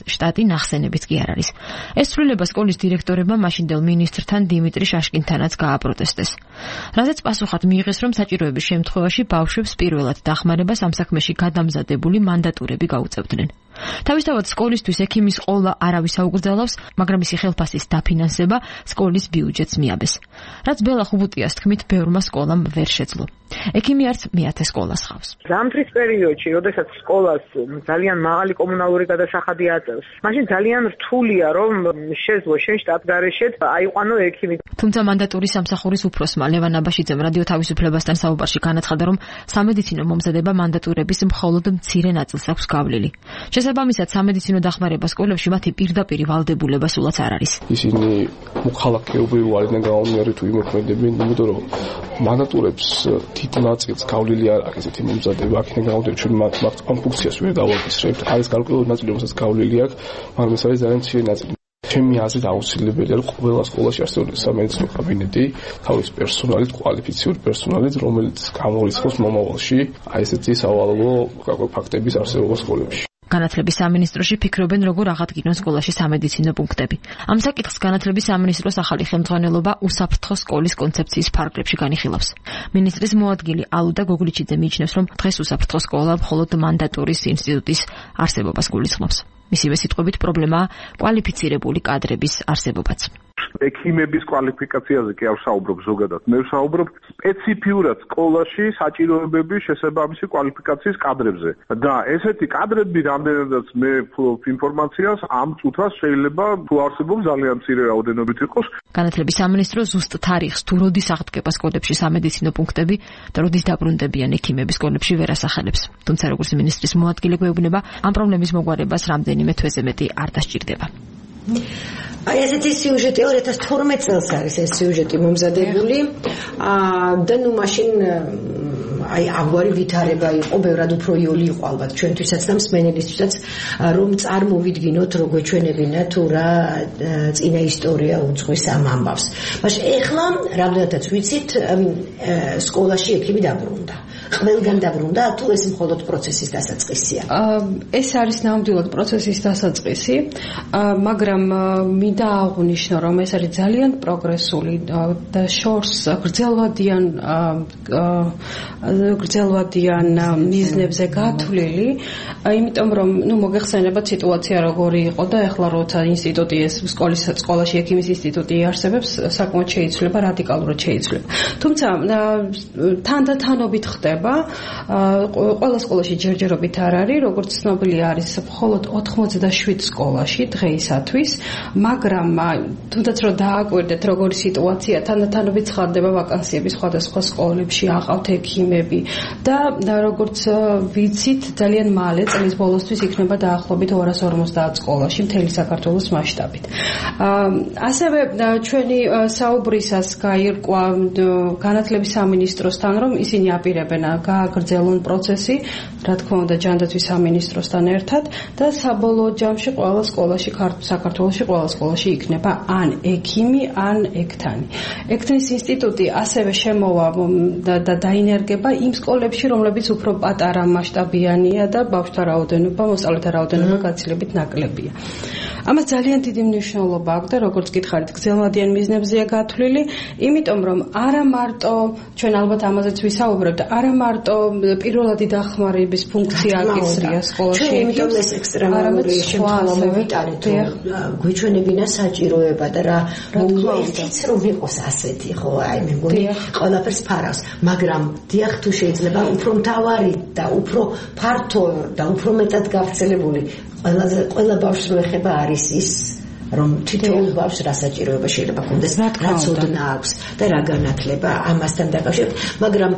შტატი ნახსენებიც კი არ არის. ეს ცვლილება სკოლის დირექტორებმა მაშინდელ მინისტრთან დიმიტრი შაშკინთანაც გააპროტესტეს. რაზეც პასუხად მიიღეს, რომ საჭიროების შემთხვევაში ბავშვებს პირველად დახმარებას ამ საქმეში გადამზადებული მანდატურები გაუწევდნენ. თავისთავად სკოლისთვის ექიმის ყოლა არავის აუკრძალავს, მაგრამ მისი ხელფასის დაფინანსება სკოლის ბიუჯეტს მიაბეს. რაც ბელა ხუბუტიას თქმით, ბევრმა სკოლამ ვერ შეძლო. ექიმი არც მეათე სკოლას ხავს. ზამთრის პერიოდში, როდესაც სკოლას ძალიან მაღალი კომუნალური გადასახადი აწევს, მაშინ ძალიან რთულია, რომ შეძლო შენ შტატგარეშე აიყვანო ექიმი. თუმცა მანდატურის სამსახურის უფროსმა ლევან აბაშიძემ რადიო თავისუფლებასთან საუბარში განაცხადა, რომ სამედიცინო მომზადება მანდატურების მხოლოდ მცირე ნაწილს აქვს გავლილი. შესაბამისად, სამედიცინო დახმარება სკოლებში მათი პირდაპირი ვალდებულება სულაც არ არის. ისინი მოქალაქეობრივი არიან გაუნერი თუ იმოქმედებენ, იმიტომ რომ მანდატურებს თით ნაწილს გავლილი არ აქვს ესეთი მომზადება, აქ ნეგაუდები ჩვენ მათ ამ ფუნქციას ვერ დავაკისრებთ. არის გარკვეული ნაწილი, რომელსაც გავლილი აქვს, მაგრამ ეს არის ძალიან მცირე ნაწილი. ჩემი აზრით აუცილებელია, რომ ყველა სკოლაში არსებობს სამედიცინო კაბინეტი, თავის პერსონალით, კვალიფიციური პერსონალით, რომელიც გამორიცხავს მომავალში აი ესეთი სავალალო ფაქტების არსებობა სკოლებში. განათლების სამინისტროში ფიქრობენ, როგორ აღადგინონ სკოლაში სამედიცინო პუნქტები. ამ საკითხს განათლების სამინისტროს ახალი ხელმძღვანელობა უსაფრთხო სკოლის კონცეფციის ფარგლებში განიხილავს. მინისტრის მოადგილე ალუდა გოგლიჩიძე მიიჩნევს, რომ დღეს უსაფრთხო სკოლა მხოლოდ მანდატურის ინსტიტუტის არსებობას გულისხმობს. მისივე სიტყვებით პრობლემაა კვალიფიცირებული კადრების არსებობაც. ექიმების კვალიფიკაციაზე კი არ ვსაუბრობ ზოგადად. მე ვსაუბრობ სპეციფიურად სკოლაში საჭიროებების შესაბამისი კვალიფიკაციის კადრებზე. და ესეთი კადრები, რამდენადაც მე ვფლობ ინფორმაციას, ამ წუთას შეიძლება თუ არსებობს ძალიან მცირე რაოდენობით იყოს. განათლების სამინისტრო ზუსტ თარიღს თუ როდის აღდგება სკოლებში სამედიცინო პუნქტები და როდის დაბრუნდებიან ექიმები სკოლებში ვერ ასახელებს. თუმცა როგორც მინისტრის მოადგილე გვეუბნება, ამ პრობლემის მოგვარებას რამდენიმე თვეზე მეტი არ დასჭირდება. აი ესეთი სიუჟეტი ორი ათას თორმეტ წელს არის ეს სიუჟეტი მომზადებული. აა და ნუ მაშინ აი აგვარი ვითარება იყო, ბევრად უფრო იოლი იყო ალბათ ჩვენთვისაც და მსმენელისთვისაც, რომ წარმოვიდგინოთ, რო გვეჩვენებინა თუ რა წინა ისტორია უძღვის ამ ამბავს. მაშინ ეხლა რამდენადაც ვიცით, სკოლაში ექიმი დაბრუნდა. ყველგან დაბრუნდა, თუ ეს მხოლოდ პროცესის დასაწყისია? ეს არის ნამდვილად პროცესის დასაწყისი, მაგრამ მინდა აღვნიშნო, რომ ეს არის ძალიან პროგრესული და შორს გრძელვადიან გრძელვადიან მიზნებზე გათვლილი, იმიტომ რომ ნუ მოგეხსენებათ სიტუაცია როგორი იყო და ეხლა როცა ინსტიტუტი ეს სკოლის სკოლაში ექიმის ინსტიტუტი იარსებებს, საკმაოდ შეიცვლება, რადიკალურად შეიცვლება. თუმცა თანდათანობით ხდება ყველა სკოლაში ჯერჯერობით არ არის, როგორც ცნობილი არის, მხოლოდ ოთხმოცდაშვიდ სკოლაში დღეისათვის, მაგრამ თუნდაც რომ დააკვირდეთ როგორი სიტუაცია, თანდათანობით ცხადდება ვაკანსიები სხვადასხვა სკოლებში, აყავთ ექიმები და როგორც ვიცით, ძალიან მალე წლის ბოლოსთვის იქნება დაახლოებით ორას ორმოცდაათ სკოლაში მთელი საქართველოს მასშტაბით. ასევე ჩვენი საუბრისას გაირკვა განათლების სამინისტროსთან, რომ ისინი აპირებენ გააგრძელონ პროცესი, რა თქმა უნდა ჯანდაცვის სამინისტროსთან ერთად და საბოლოო ჯამში ყველა სკოლაში, საქართველოში ყველა სკოლაში იქნება ან ექიმი, ან ექთანი. ექთნის ინსტიტუტი ასევე შემოვა და დაინერგება იმ სკოლებში, რომლებიც უფრო პატარა მასშტაბიანია და ბავშვთა რაოდენობა, მოსწავლეთა რაოდენობა გაცილებით ნაკლებია. ამას ძალიან დიდი მნიშვნელობა აქვს და როგორც გითხარით, გრძელვადიან მიზნებზეა გათვლილი, იმიტომ რომ არა მარტო ჩვენ ალბათ ამაზეც ვისაუბრებთ, არა მარტო პირველადი დახმარების ფუნქცია აკისრია სკოლაში. ჩვენ იმიტომ ეს ექსტრემალური შემთხვევა ვიტარით, გვეჩვენებინა საჭიროება და რა მოუვეთით რომ იყოს ასეთი, ხო, აი მე მგონი ყველაფერს ფარავს, მაგრამ დიახ თუ შეიძლება უფრო მთავარი და უფრო ფართო და უფრო მეტად გავრცელებული ყველაზე ყველა ბავშვს რო ეხება არის ის, რომ თითოეულ ბავშვს რა საჭიროება შეიძლება ჰქონდეს, რა ცოდნა აქვს და რა განათლება ამასთან დაკავშირებით, მაგრამ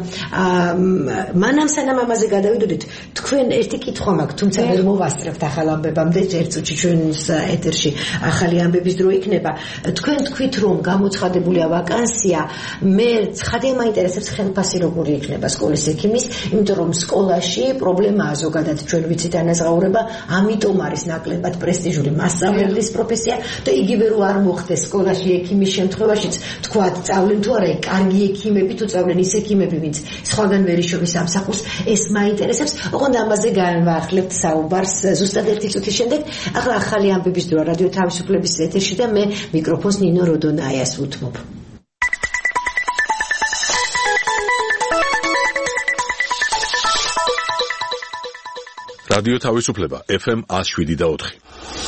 მანამ სანამ ამაზე გადავიდოდით, თქვენ ერთი კითხვა მაქვს, თუმცა ვერ მოვასწრებთ ახალ ამბებამდე, ერთ წუთში ჩვენს ეთერში ახალი ამბების დრო იქნება. თქვენ თქვით, რომ გამოცხადებულია ვაკანსია, მე ცხადია მაინტერესებს ხელფასი როგორი იქნება სკოლის ექიმის, იმიტომ რომ სკოლაში პრობლემაა ზოგადად ჩვენ ვიცით ანაზღაურება, ამიტომ არის ნაკლებად პრესტიჟული მასწავლებლის პროფესია. და იგივე რო არ მოხდეს სკოლაში ექიმის შემთხვევაშიც თქვათ სწავლენ თუ არა კარგი ექიმები თუ სწავლენ ის ექიმები ვინც სხვაგან ვერ იშოვის ამსახურს ეს მაინტერესებს ოღონდ ამაზე განვაახლებთ საუბარს ზუსტად ერთი წუთის შემდეგ ახლა ახალი ამბების დრო რადიო თავისუფლების ეთერში და მე მიკროფონს ნინო როდონაიას ვუთმობ რადიო თავისუფლება ეფ ემ one oh seven და four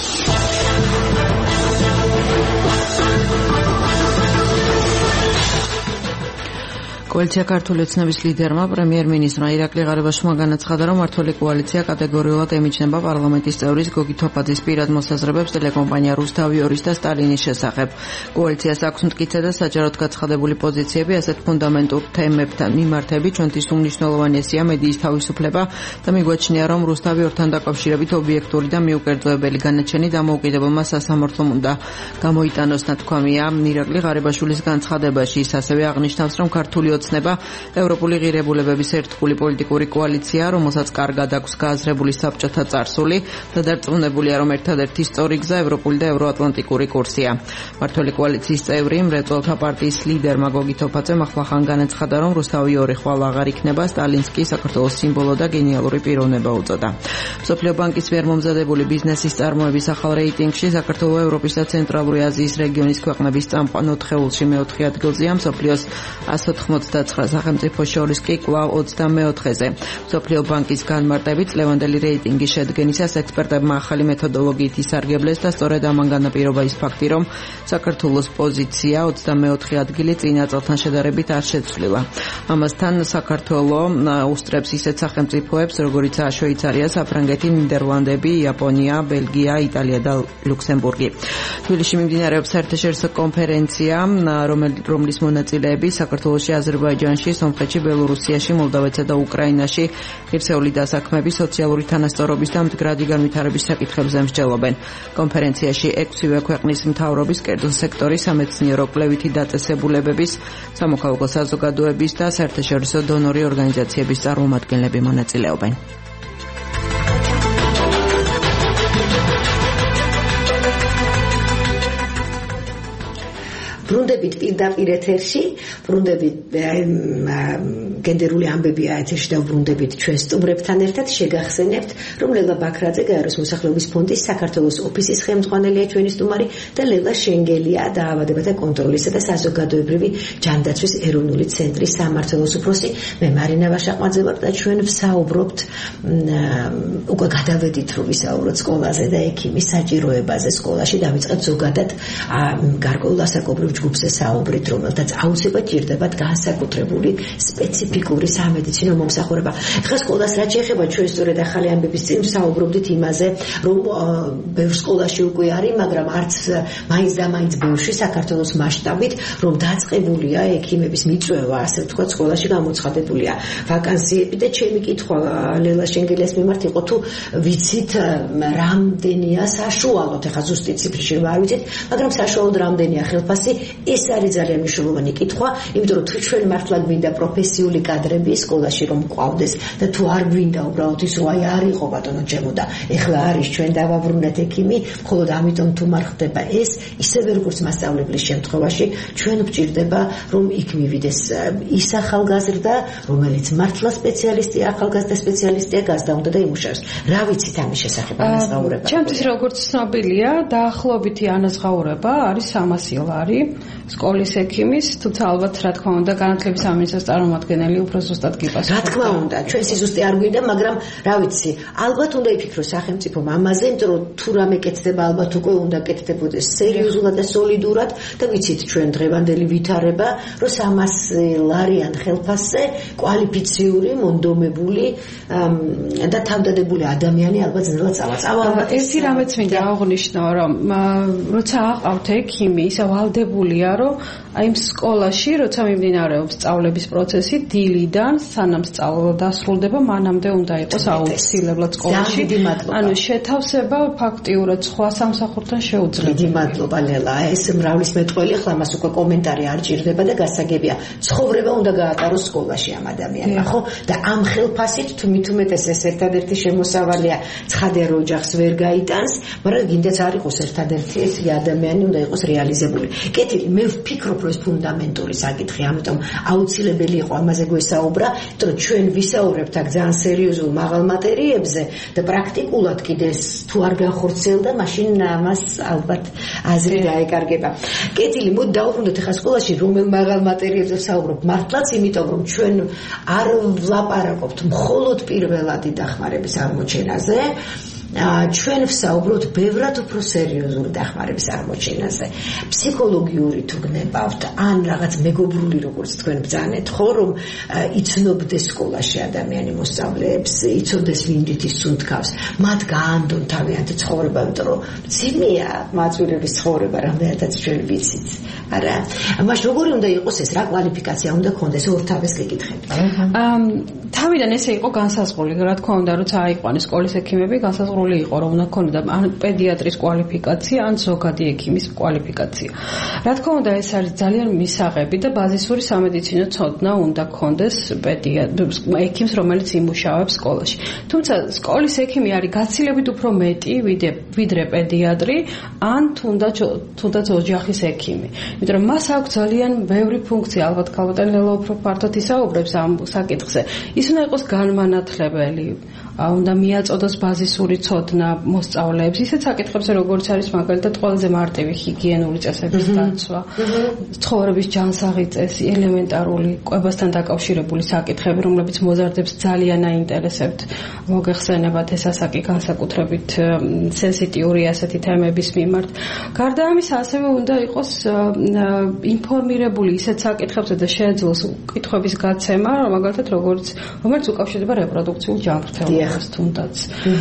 კოალიცია ქართული ოცნების ლიდერმა პრემიერ-მინისტრმა ირაკლი ღარიბაშვილმა განაცხადა, რომ მართული კოალიცია კატეგორიულად ემიჯნება პარლამენტის წევრის გოგი თოფაძის პირად მოსაზრებებს ტელეკომპანია რუსთავი ორის და სტალინის შესახებ. კოალიციას აქვს მტკიცე და საჯაროდ გაცხადებული პოზიციები ასეთ ფუნდამენტურ თემებთან მიმართებით ჩვენთვის უმნიშვნელოვანესია მედიის თავისუფლება და მიგვაჩნია, რომ რუსთავი ორთან დაკავშირებით ობიექტური და მიუკერძოებელი განაჩენი დამოუკიდებელმა სასამართლომ უნდა გამოიტანოს, ნათქვამია ირაკლი ღარიბაშვილის განცხადებაში. ის ასევე აღნიშნავს, რომ ქართული ოცნება ევროპული ღირებულებების ერთგული პოლიტიკური კოალიციაა, რომელსაც კარგად აქვს გააზრებული საბჭოთა წარსული და დარწმუნებულია, რომ ერთადერთი სწორი გზა ევროპული და ევროატლანტიკური კურსია. მართული კოალიციის წევრი მრეწველთა პარტიის ლიდერმა გოგი თოფაძემ ახლახან განაცხადა, რომ რუსთავი ორი ხვალ აღარ იქნება, სტალინს კი საქართველოს სიმბოლო და გენიალური პიროვნება უწოდა. მსოფლიო ბანკის მიერ მომზადებული ბიზნესის წარმოების ახალ რეიტინგში საქართველო ევროპის და ცენტრალური აზიის რეგიონის ქვეყნების წამყვან ოთხეულში მეოთხე ადგილზეა, მსოფლიოს one hundred ოცდაცხრა სახელმწიფოს შორის კი კვლავ ოცდამეოთხეზე. მსოფლიო ბანკის განმარტებით ლევანდელი რეიტინგის შედგენისას ექსპერტებმა ახალი მეთოდოლოგიით ისარგებლეს და სწორედ ამან განაპირობა ის ფაქტი, რომ საქართველოს პოზიცია ოცდამეოთხე ადგილი წინა წელთან შედარებით არ შეცვლილა. ამასთან საქართველო უსწრებს ისეთ სახელმწიფოებს, როგორიცაა შვეიცარია, საფრანგეთი, ნიდერლანდები, იაპონია, ბელგია, იტალია და ლუქსემბურგი. თბილისში მიმდინარეობს საერთაშორისო კონფერენცია, რომლის მონაწილეები საქართველოში, აზერბაიჯანში, სომხეთში, ბელორუსიაში, მოლდოვეთსა და უკრაინაში ღირსეული დასაქმების, სოციალური თანასწორობის და მდგრადი განვითარების საკითხებზე მსჯელობენ. კონფერენციაში ექვსივე ქვეყნის მთავრობის, კერძო სექტორის, სამეცნიერო კვლევითი დაწესებულებების, სამოქალაქო საზოგადოების და საერთაშორისო დონორი ორგანიზაციების წარმომადგენლები მონაწილეობენ. ბრუნდებით პირდაპირ ეთერში, ბრუნდებით გენდერული ამბებია ეთერში და ბრუნდებით ჩვენ სტუმრებთან ერთად შეგახსენებთ, რომ ლელა ბაქრაძე გაეროს მოსახლეობის ფონდის საქართველოს ოფისის ხელმძღვანელია ჩვენი სტუმარი და ლელა შენგელია დაავადებათა კონტროლისა და საზოგადოებრივი ჯანდაცვის ეროვნული ცენტრის სამმართველოს უფროსი. მე მარინა ვაშაყვაძე ვარ და ჩვენ ვსაუბრობთ უკვე გადავედით რომ ვისაუბროთ სკოლაზე და ექიმის საჭიროებაზე სკოლაში დავიწყეთ ზოგადად გარკვეულ ასაკობრივ ჯგუფზე საუბრით, რომელთაც აუცილებლად ჭირდებათ განსაკუთრებული სპეციფიკური სამედიცინო მომსახურება. ახლა სკოლას რაც შეეხება, ჩვენ სწორედ ახალი ამბების წინ საუბრობდით იმაზე, რომ ბევრ სკოლაში უკვე არის, მაგრამ არც მაინც და მაინც ბევრში საქართველოს მასშტაბით, რომ დაწყებულია ექიმების მიწვევა, ასე ვთქვათ, სკოლაში გამოცხადებულია ვაკანსიები და ჩემი კითხვა ლელა შენგელიას მიმართ იყო თუ ვიცით რამდენია საშუალოდ, ახლა ზუსტი ციფრი არ ვიცით, მაგრამ საშუალოდ რამდენია ხელფასი. ეს არის ძალიან მნიშვნელოვანი კითხვა, იმიტომ რომ თუ ჩვენ მართლა გვინდა პროფესიული კადრები სკოლაში რომ მყავდეს და თუ არ გვინდა უბრალოდ ის რომ აი არ იყო ბატონო ჩემო და ეხლა არის ჩვენ დავაბრუნეთ ექიმი, მხოლოდ ამიტომ თუ არ ხდება ეს, ისევე როგორც მასწავლებლის შემთხვევაში ჩვენ გვჭირდება რომ იქ მივიდეს ის ახალგაზრდა, რომელიც მართლა სპეციალისტია, ახალგაზრდა სპეციალისტია, გაზდა უნდა და იმუშავოს. რა ვიცით ამის შესახებ ანაზღაურება? ჩემთვის როგორც ცნობილია, დაახლოებითი ანაზღაურება არის სამასი ლარი სკოლის ექიმის, თუმცა ალბათ რა თქმა უნდა განათლების სამინისტროს წარმომადგენელი უფრო ზუსტად გიპასუხებს. რა თქმა უნდა, ჩვენ სიზუსტე არ გვინდა, მაგრამ რა ვიცი, ალბათ უნდა იფიქროს სახელმწიფომ ამაზე, იმიტომ რომ თუ რამე კეთდება, ალბათ უკვე უნდა კეთდებოდეს სერიოზულად და სოლიდურად და ვიცით ჩვენ დღევანდელი ვითარება, რომ სამასი ლარიან ხელფასზე კვალიფიციური, მონდომებული და თავდადებული ადამიანი ალბათ ძნელად წავა. ერთი რამეც მინდა აღვნიშნო, რომ როცა აყავთ ექიმი, ისე ვალდებულია მართულია, რომ აი იმ სკოლაში, როცა მიმდინარეობს სწავლების პროცესი, დილიდან სანამ სწავლა დასრულდება, მანამდე უნდა იყოს აუცილებლად სკოლაში. ანუ შეთავსება ფაქტიურად სხვა სამსახურთან შეუძლია. დიდი მადლობა ლელა. ეს მრავლის მეტყველი, ახლა მას უკვე კომენტარი არ ჭირდება და გასაგებია. ცხოვრება უნდა გაატაროს სკოლაში ამ ადამიანმა, ხო? და ამ ხელფასით თუ მithumetes ეს ერთადერთი შემოსავალია, ცხადია რომ ოჯახს ვერ გაიტანს, მაგრამ გინდაც არ იყოს ერთადერთი ეს ადამიანი უნდა იყოს რეალიზებული. კეთილი, მე ვფიქრობ, რომ ეს ფუნდამენტური საკითხი, ამიტომ აუცილებელი იყო ამაზე გვესაუბრა, რომ ჩვენ ვისაუბრებთ აქ ძალიან სერიოზულ მაღალ მატერიებზე და პრაქტიკულად კიდე თუ არ განხორციელდა, მაშინ ამას ალბათ აზრი დაეკარგება. კეთილი, მოდი დავუბრუნდეთ ახლა სკოლაში რომელ მაღალ მატერიებზე ვსაუბრობ. მართლაც იმიტომ, რომ ჩვენ არ ვლაპარაკობთ მხოლოდ პირველადი დახმარების აღმოჩენაზე, ჩვენ ვსაუბრობთ ბევრად უფრო სერიოზული დახმარების აღმოჩენაზე. ფსიქოლოგიური თუ გნებავთ, ან რაღაც მეგობრული, როგორც თქვენ ბრძანეთ, ხო, რომ იცნობდეს სკოლაში ადამიანი მოსწავლეებს, იცოდეს ვინ რითი სუნთქავს, მათ გაანდონ თავიანთი ცხოვრება, იმიტომ რომ ძიმეა მაწვირების ცხოვრება, რამდენადაც ჩვენ ვიცით. არა, მაშ როგორი უნდა იყოს ეს, რა კვალიფიკაცია უნდა ქონდეს, ორთავეს გეკითხებით. თავიდან ესე იყო განსაზღვრული, რა თქმა უნდა, როცა აიყვანეს სკოლის ექიმები, განსაზღვრული იყო, რომ უნდა ქონოდა ან პედიატრის კვალიფიკაცია, ან ზოგადი ექიმის კვალიფიკაცია. რა თქმა უნდა, ეს არის ძალიან მისაღები და ბაზისური სამედიცინო ცოდნა უნდა ქონდეს პედიატრს, ექიმს, რომელიც იმუშავებს სკოლაში. თუმცა სკოლის ექიმი არის გაცილებით უფრო მეტი, ვიდრე პედიატრი, ან თუნდაც თუნდაც ოჯახის ექიმი. იმიტომ რომ მას აქვს ძალიან ბევრი ფუნქცია, ალბათ ქალბატონი ლელა უფრო ფართოდ ისაუბრებს ამ საკითხზე. ის უნდა იყოს განმანათლებელი, უნდა მიაწოდოს ბაზისური ცოდნა მოსწავლეებს, ისეთ საკითხებზე, როგორც არის მაგალითად ყველაზე მარტივი ჰიგიენური წესების დაცვა, ცხოვრების ჯანსაღი წესი, ელემენტარული კვებასთან დაკავშირებული საკითხები, რომლებიც მოზარდებს ძალიან აინტერესებთ. მოგეხსენებათ ეს ასაკი განსაკუთრებით სენსიტიური ასეთი თემების მიმართ. გარდა ამისა, ასევე უნდა იყოს ინფორმირებული ისეთ საკითხებზე და შეეძლოს კითხვების გაცემა, მაგალითად როგორც რომელიც უკავშირდება რეპროდუქციულ ჯანმრთელობას თუნდაც.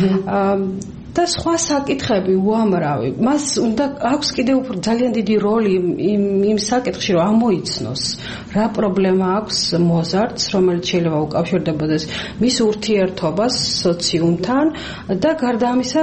და სხვა საკითხები უამრავი. მას უნდა აქვს კიდევ უფრო ძალიან დიდი როლი იმ იმ საკითხში, რომ ამოიცნოს რა პრობლემა აქვს მოზარდს, რომელიც შეიძლება უკავშირდებოდეს მის ურთიერთობას სოციუმთან და გარდა ამისა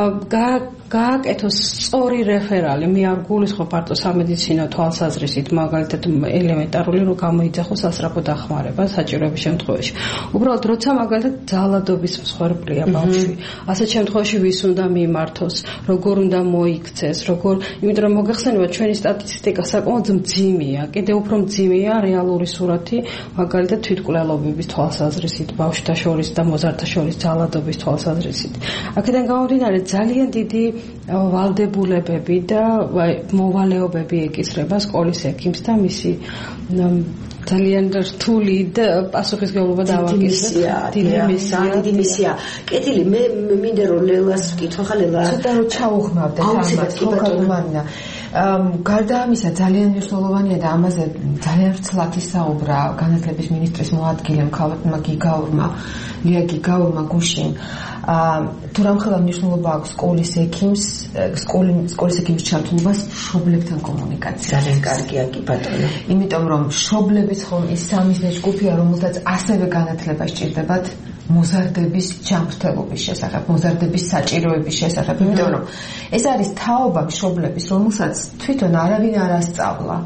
გააკეთოს სწორი რეფერალი. მე არ გულისხმობ მარტო სამედიცინო თვალსაზრისით, მაგალითად ელემენტარული რომ გამოიძახოს სასწრაფო დახმარება საჭიროების შემთხვევაში. უბრალოდ როცა მაგალითად ძალადობის მსხვერპლია ბავშვი, ასეთ შემთხვევაში ვის უნდა მიმართოს, როგორ უნდა მოიქცეს, როგორ, იმიტომ რომ მოგეხსენებათ ჩვენი სტატისტიკა საკმაოდ მძიმეა, კიდევ უფრო მძიმეა რეალური სურათი, მაგალითად თვითმკვლელობების თვალსაზრისით, ბავშვთა შორის და მოზარდთა შორის ძალადობის თვალსაზრისით. აქედან გამომდინარე ძალიან დიდი ვალდებულებები და მოვალეობები ეკისრება სკოლის ექიმს და მისი ძალიან რთული და პასუხისმგებლობა დავაკისრა. დიდი მისია, დიდი მისია. კეთილი, მე მინდა რომ ლელას ვკითხო, ხა ლელა. ცოტა რომ ჩაუხმავდეთ ამას, ხო კატუმინა. გარდა ამისა ძალიან მნიშვნელოვანია და ამაზე ძალიან რცლად ისაუბრა განათლების მინისტრის მოადგილე მქალბატონმა გიგაურმა, ლია გიგაურმა გუშინ. თუ რამხელა მნიშვნელობა აქვს სკოლის ექიმს, სკოლის ექიმის ჩართულობას მშობლებთან კომუნიკაცია. ძალიან კარგია კი ბატონო. იმიტომ რომ მშობლების ხომ ის სამიზნე ჯგუფია, რომელთაც ასევე განათლება სჭირდებათ მოზარდების ჯანმრთელობის შესახებ, მოზარდების საჭიროების შესახებ, იმიტომ რომ ეს არის თაობა მშობლების, რომელსაც თვითონ არავინ არ ასწავლა.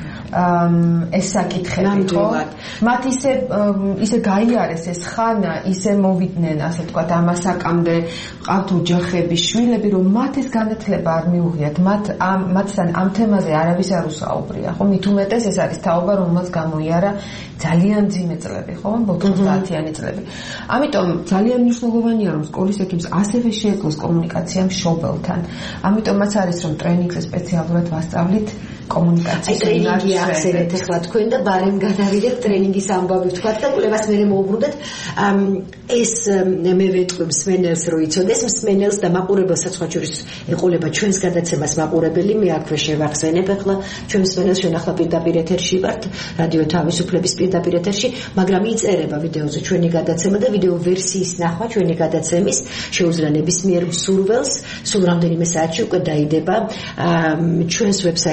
ეს საკითხები, ხო? მათ ისე ისე გაიარეს ეს ხანა, ისე მოვიდნენ, ასე ვთქვათ, ამასაკამდე ყავთ ოჯახები, შვილები, რომ მათ ეს განათლება არ მიუღიათ, მათ მათთან ამ თემაზე არავის არ უსაუბრია, ხო? მით უმეტეს ეს არის თაობა, რომელსაც გამოიარა ძალიან ძიმე წლები, ხო? ოცდაათიანი წლები. ამიტომ ძალიან მნიშვნელოვანია, რომ სკოლის ექიმს ასევე შეეძლოს კომუნიკაცია მშობელთან. ამიტომაც არის, რომ ტრენინგზე სპეციალურად ვასწავლით კომუნიკაციის ტრენინგი ახსენეთ ახლა თქვენ და ბარემ განავიდეთ ტრენინგის ამბავი ვთქვათ და კვლევას მერე მოუბრუნდეთ. ეს მე ვეტყვი მსმენელს რომ იცოდეს, მსმენელს და მაყურებელსაც სხვა შორის ეყოლება ჩვენს გადაცემას მაყურებელი. მე აქვე შევახსენებ ახლა ჩვენ მსმენელს, ჩვენ ახლა პირდაპირ ეთერში ვართ, რადიო თავისუფლების პირდაპირ ეთერში, მაგრამ იწერება ვიდეოზე ჩვენი გადაცემა და ვიდეო ვერსიის ნახვა ჩვენი გადაცემის შეუძლია ნებისმიერ მსურველს სულ რამდენიმე საათში უკვე დაიდება ჩვენს ვებსაიტზე რადიო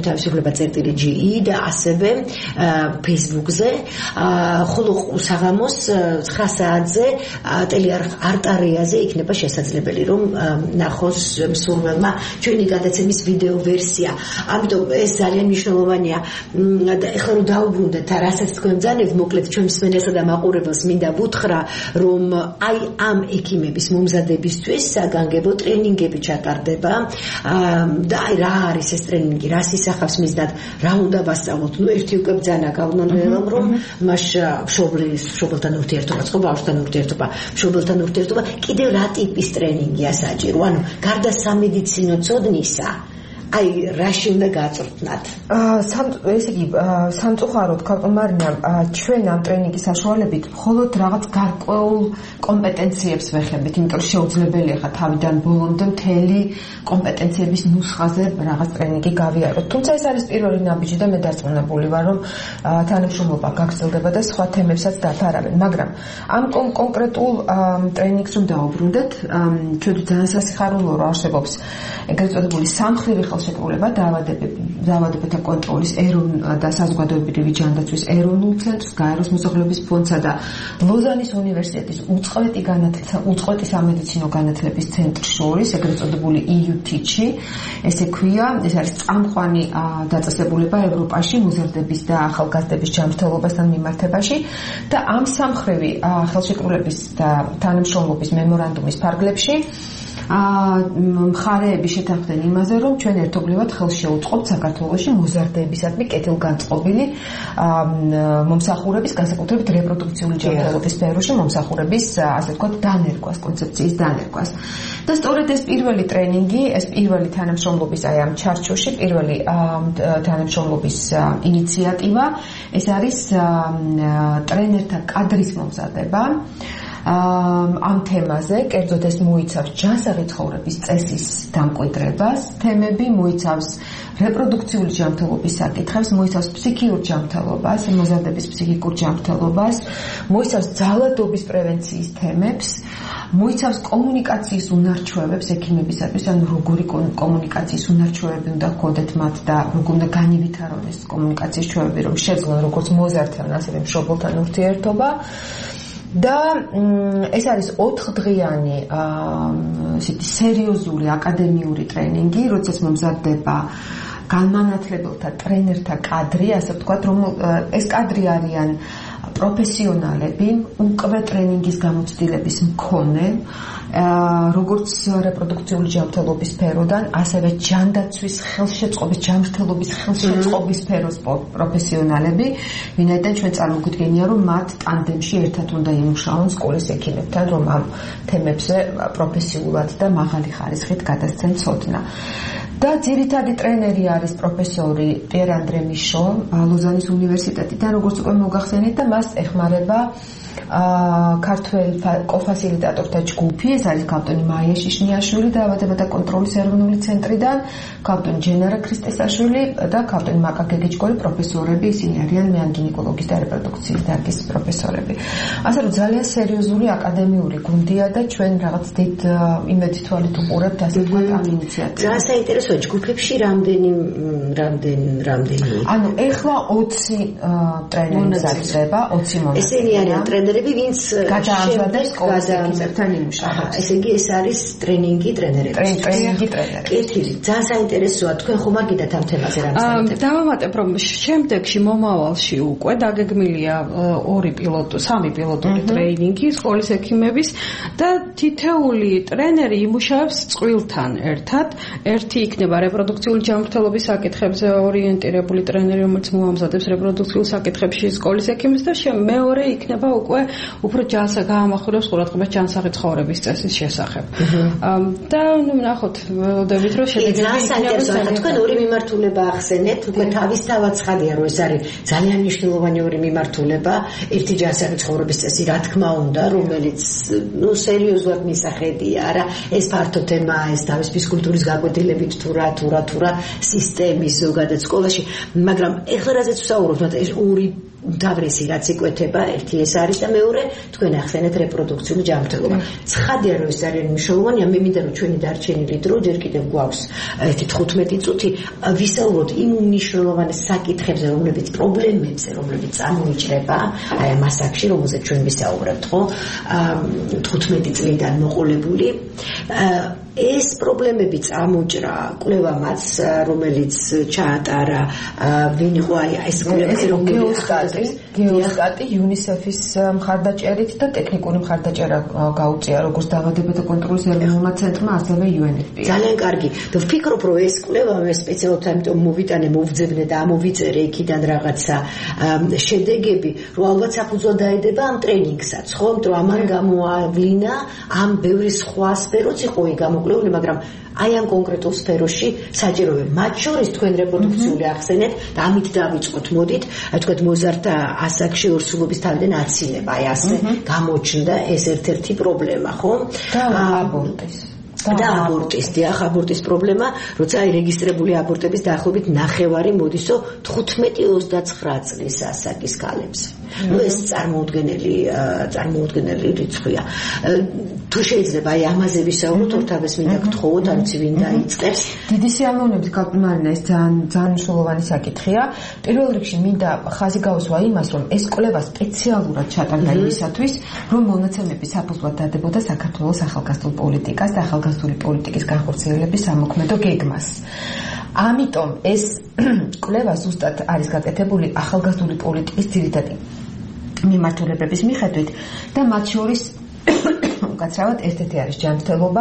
თავისუფლება წერტილი ჯი ი და ასევე Facebook-ზე, ხოლო საღამოს ცხრა საათზე ტელეარხ არტარიაზე იქნება შესაძლებელი რომ ნახოს მსურველმა ჩვენი გადაცემის ვიდეო ვერსია. ამიტომ ეს ძალიან მნიშვნელოვანია და ეხლა რომ დაუბრუნდეთ რასაც თქვენ ბრძანებთ, მოკლედ ჩვენ მსმენელსა და მაყურებელს მინდა ვუთხრა, რომ აი ამ ექიმების მომზადებისთვის საგანგებო ტრენინგები ჩატარდება და აი რა არის ეს ტრენინგი, რას ისახავს მისდად, რა უნდა ვასწავლოთ. ნუ ერთი უკვე ბრძანა გავნონველამ, რომ მას მშობლის მშობელთან ურთიერთობა, ხო, ბავშვთან ურთიერთობა, მშობელთან ურთიერთობა, კიდევ რა ტიპის ტრენინგია საჭირო? ანუ გარდა სამედიცინო ცოდნისა აი რაში უნდა გაწვრთნათ? ესე იგი სამწუხაროდ ქალყმარია ჩვენ ამ ტრენინგის საშუალებით მხოლოდ რაღაც გარკვეულ კომპეტენციებს ვეხებით, იმიტომ რომ შეუძლებელია ხა თავიდან ბოლომდე მთელი კომპეტენციების ნუსხაზე რაღაც ტრენინგი გავიაროთ. თუმცა ეს არის პირველი ნაბიჯი და მე დარწმუნებული ვარ, რომ თანამშრომლობა გაგრძელდება და სხვა თემებსაც დათარავენ, მაგრამ ამ კონკრეტულ ტრენინგს რომ დავუბრუნდეთ, ჩვენ ძალიან სასიხარულო რომ არსებობს ეგრეთ წოდებული სამხრივი ხელშეკრულება დაავადებათა კონტროლის და საზოგადოებრივი ჯანდაცვის ეროვნულ ცენტრს, გაეროს მოსახლეობის ფონდსა და ლოზანის უნივერსიტეტის უწყვეტი უწყვეტი სამედიცინო განათლების ცენტრს შორის, ეგრეთ წოდებული ი იუ თი-ში, ესე ქვია, ეს არის წამყვანი დაწესებულება ევროპაში მოზარდების და ახალგაზრდების ჯანმრთელობასთან მიმართებაში და ამ სამხრივი ხელშეკრულების და თანამშრომლობის მემორანდუმის ფარგლებში მხარეები შეთანხმდნენ იმაზე, რომ ჩვენ ერთობლივად ხელს შეუწყობთ საქართველოში მოზარდებისადმი კეთილგანწყობილი მომსახურების, განსაკუთრებით რეპროდუქციული ჯანმრთელობის სფეროში მომსახურების, ასე ვთქვათ, დანერგვას, კონცეფციის დანერგვას. და სწორედ ეს პირველი ტრენინგი, ეს პირველი თანამშრომლობის აი ამ ჩარჩოში, პირველი თანამშრომლობის ინიციატივა, ეს არის ტრენერთა კადრის მომზადება. ამ თემაზე, კერძოდ ეს მოიცავს ჯანსაღი ცხოვრების წესის დამკვიდრებას, თემები მოიცავს რეპროდუქციული ჯანმრთელობის საკითხებს, მოიცავს ფსიქიურ ჯანმრთელობას, მოზარდების ფსიქიკურ ჯანმრთელობას, მოიცავს ძალადობის პრევენციის თემებს, მოიცავს კომუნიკაციის უნარჩვევებს ექიმებისათვის, ანუ როგორი კომუნიკაციის უნარჩვევები უნდა ჰქონდეთ მათ და როგორ უნდა განივითარონ ეს კომუნიკაციის ჩვევები, რომ შეძლონ როგორც მოზარდთან, ასევე მშობელთან ურთიერთობა. და ეს არის ოთხდღიანი ისეთი სერიოზული აკადემიური ტრენინგი, როდესაც მომზადდება განმანათლებელთა ტრენერთა კადრი, ასე ვთქვათ, რომ ეს კადრი არიან პროფესიონალები, უკვე ტრენინგის გამოცდილების მქონე, როგორც რეპროდუქციული ჯანმრთელობის სფეროდან, ასევე ჯანდაცვის ხელშეწყობის, ჯანმრთელობის ხელშეწყობის სფეროს პროფესიონალები, ვინაიდან ჩვენ წარმოგვიდგენია, რომ მათ ტანდემში ერთად უნდა იმუშაონ სკოლის ექიმებთან, რომ ამ თემებზე პროფესიულად და მაღალი ხარისხით გადასცენ ცოდნა. და ძირითადი ტრენერი არის პროფესორი პიერ ანდრე მიშო, ლოზანის უნივერსიტეტიდან, როგორც უკვე მოგახსენეთ და მას ეხმარება ქართველ კოფასილიტატორთა ჯგუფი, ეს არის ქალბატონი მაია შიშნიაშვილი დაავადებათა კონტროლის ეროვნული ცენტრიდან, ქალბატონი ჯენარა ქრისტესაშვილი და ქალბატონი მაკა გეგეჭკორი პროფესორები, ისინი არიან მეანგინეკოლოგიის და რეპროდუქციის დარგის პროფესორები. ასე რომ ძალიან სერიოზული აკადემიური გუნდია და ჩვენ რაღაც დიდ იმედით თვალით უყურებთ ასე ვთქვათ ამ ინიციატივას. ძალიან საინტერესოა, ჯგუფებში რამდენი რამდენი რამდენი ანუ ეხლა ოცი ტრენერი მზადდება, ოცი მონაწილე. ესენი არიან ტრენერები, ვინც გადაამზადებს სკოლის ექიმებთან იმუშავებს. ესე იგი ეს არის ტრენინგი ტრენერები. ტრენინგი ტრენერები. კეთილი, ძალიან საინტერესოა, თქვენ ხომ აგიდათ ამ თემაზე რამე წამოწევთ? დავამატებ, რომ შემდეგში მომავალში უკვე დაგეგმილია ორი პილოტი, სამი პილოტური ტრენინგი სკოლის ექიმების და თითეული ტრენერი იმუშავებს წყვილთან ერთად. ერთი იქნება რეპროდუქციული ჯანმრთელობის საკითხებზე ორიენტირებული ტრენერი, რომელიც მოამზადებს რეპროდუქციულ საკითხებში სკოლის ექიმს და მეორე იქნება უკვე უფრო ჯანსაღ გაამახვილებს ყურადღებას ჯანსაღი ცხოვრების წესის შესახებ. და ნუ ნახოთ, ველოდებით რომ შედეგები თქვენ ორი მიმართულება ახსენეთ, უკვე თავისთავად ცხადია, რომ ეს არის ძალიან მნიშვნელოვანი ორი მიმართულება, ერთი ჯანსაღი ცხოვრების წესი, რა თქმა უნდა, რომელიც ნუ სერიოზულად მისახედია, არა, ეს ფართო თემაა, ეს თავის ფიზკულტურის გაკვეთილებით თუ რა თუ რა თუ რა სისტემის ზოგადად სკოლაში, მაგრამ ეხლა რაზეც ვსაუბრობთ, ეს ორი თავრესი რაც იკვეთება ერთი ეს არის და მეორე თქვენ ახსენეთ რეპროდუქციული ჯანმრთელობა. ცხადია რომ ეს არის მნიშვნელოვანია, მე მინდა რომ ჩვენი დარჩენილი დრო ჯერ კიდევ გვაქვს ერთი თხუთმეტი წუთი ვისაუბროთ იმ მნიშვნელოვან საკითხებზე, რომლებიც პრობლემებზე, რომლებიც წარმოიჭრება აი ამ ასაკში, რომელზეც ჩვენ ვისაუბრებთ, ხო? თხუთმეტი წლიდან მოყოლებული. ეს პრობლემები წამოჭრა კვლევამაც, რომელიც ჩაატარა, ვინ იყო აი ეს კვლევები, გეოსტატი, გეოსტატი იუნისეფის მხარდაჭერით და ტექნიკური მხარდაჭერა გაუწია როგორც დაავადებათა კონტროლის ეროვნულმა ცენტრმა, ასევე იუ εν ეფ პი. ძალიან კარგი. და ვფიქრობ, რომ ეს კვლევა მე სპეციალურად ამიტომ მოვიტანე, მოვძებნე და ამოვიწერე იქიდან რაღაცა შედეგები, რომ ალბათ საფუძვლად დაედება ამ ტრენინგსაც, ხო? რომ ამან გამოავლინა ამ ბევრი სხვა სფეროც იყო გამო მაგრამ აი ამ კონკრეტულ სფეროში საჭიროა მათ შორის თქვენ რეპროდუქციული ახსენეთ და ამით დავიწყოთ მოდით აი თქვათ მოზარდ ასაკში ორსულობის თავიდან აცილება აი ასე გამოჩნდა ეს ერთ-ერთი პრობლემა ხო და აბორტის და აბორტის დიახ აბორტის პრობლემა როცა აი რეგისტრირებული აბორტების დაახლოებით ნახევარი მოდისო თხუთმეტი ოცდაცხრა წლის ასაკის ქალებს ну ეს წარმოუდგენელი წარმოუდგენელი რიცხვია თუ შეიძლება აი ამაზე ვისაუბროთ ორთავეს მინდა გთხოვოთ არც ვინ დაიწყებს დიდი სიამოვნებით კალპმარინა ეს ძალიან ძალიან მნიშვნელოვანი საკითხია პირველ რიგში მინდა ხაზი გავუსვა იმას რომ ეს კვლევა სპეციალურად ჩატარდა იმისათვის რომ მონაცემები საფუძვლად დადებოდა საქართველოს ახალგაზრდულ პოლიტიკას და ახალგაზრდული პოლიტიკის განხორციელების სამოქმედო გეგმას ამიტომ ეს კვლევა ზუსტად არის გაკეთებული ახალგაზრდული პოლიტიკის ძირითადი მიმართულებების მიხედვით და მათ შორის უკაცრავად ერთ-ერთი არის ჯანმრთელობა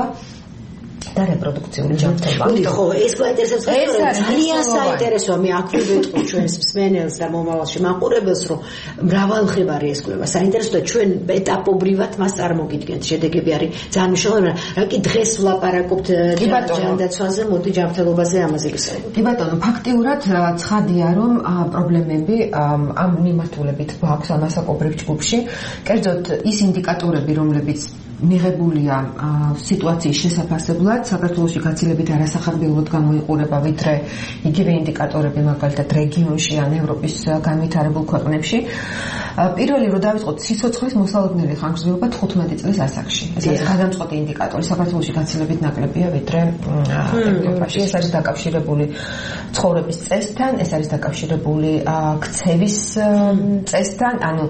და რეპროდუქციული ჯანმრთელობა. ხო, ეს გვაინტერესებს ძალიან საინტერესოა მე აქ ვიტყვი ჩვენს მსმენელს და მომავალში მაყურებელს რომ მრავალმხრივარი ეს კვლევა საინტერესოა და ჩვენ ეტაპობრივად მას წარმოგიდგენთ. შედეგები არის ძალიან მნიშვნელოვანი. რა კი დღეს ვლაპარაკობთ ჯანდაცვაზე, მოდი ჯანმრთელობაზე ამაზე ვისაუბროთ. კი ბატონო, ფაქტიურად ცხადია რომ პრობლემები ამ მიმართულებით გვაქვს ამ ასაკობრივ ჯგუფში. კერძოდ ის ინდიკატორები, რომლებიც მიღებულია სიტუაციის შესაფასებლად საქართველოში გაცილებით არასახარბიელოდ გამოიყურება ვიდრე იგივე ინდიკატორები მაგალითად რეგიონში ან ევროპის განვითარებულ ქვეყნებში პირველი რომ დავიწყოთ სიცოცხლის მოსალოდნელი ხანგრძლივობა თხუთმეტი წლის ასაკში ეს არის გადამწყვეტი ინდიკატორი საქართველოში გაცილებით ნაკლებია ვიდრე ევროპაში ეს არის დაკავშირებული ცხოვრების წესთან ეს არის დაკავშირებული ქცევის წესთან ანუ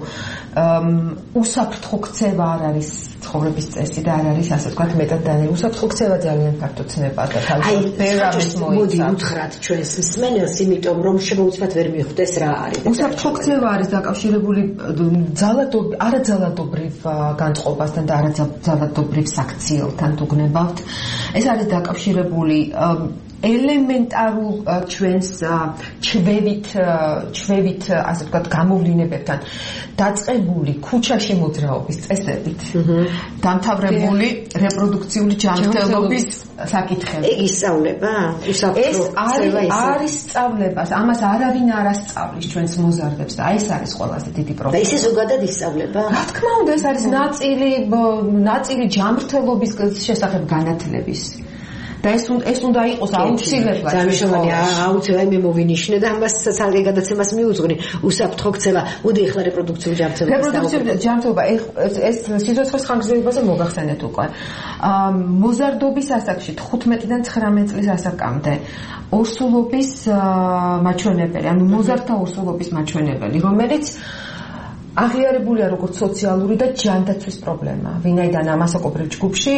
უსაფრთხო ქცევა არ არის ცხოვრების წესი და არ არის ასე ვთქვათ მეტად დანერგილი უსაფრთხო ქცევა ძალიან ფართო ცნება და თავისუფლად ბერამის მოიცა. მოდი უთხრათ ჩვენს მსმენელს, იმიტომ რომ შემოუცბად ვერ მიხვდეს რა არის. უსაფრთხო ქცევა არის დაკავშირებული ძალადობრივ არაძალადობრივ განწყობასთან და არაძალადობრივ საქციელთან თუ გნებავთ. ეს არის დაკავშირებული ელემენტარულ ჩვენს ჩვევით ჩვევით ასე ვთქვათ გამოვლინებებთან დაწყებული ქუჩაში მოძრაობის წესებით დამთავრებული რეპროდუქციული ჯანმრთელობის საკითხები. ეგ ისწავლება? ეს არის არის სწავლება. ამას არავინ არ ასწავლის ჩვენს მოზარდებს და აი ეს არის ყველაზე დიდი პრობლემა. და ისე ზოგადად ისწავლება? რა თქმა უნდა, ეს არის ნაწილი ნაწილი ჯანმრთელობის შესახებ განათლების. და ეს ეს უნდა იყოს აუცილებლად. დამიშოვანია აუცილებლად მე მოვინიშნე და ამას ცალკე გადაცემას მიუძღვნი უსაფრთხო ქცევა. მოდი ახლა რეპროდუქციული ჯანმრთელობა. რეპროდუქციული ჯანმრთელობა ეს სიცოცხლის ხანგრძლივობაზე მოგახსენეთ უკვე. მოზარდობის ასაკში თხუთმეტიდან ცხრამეტ წლის ასაკამდე ორსულობის მაჩვენებელი, ანუ მოზარდთა ორსულობის მაჩვენებელი, რომელიც აღიარებულია როგორც სოციალური და ჯანდაცვის პრობლემა. ვინაიდან ამ ასაკობრივ ჯგუფში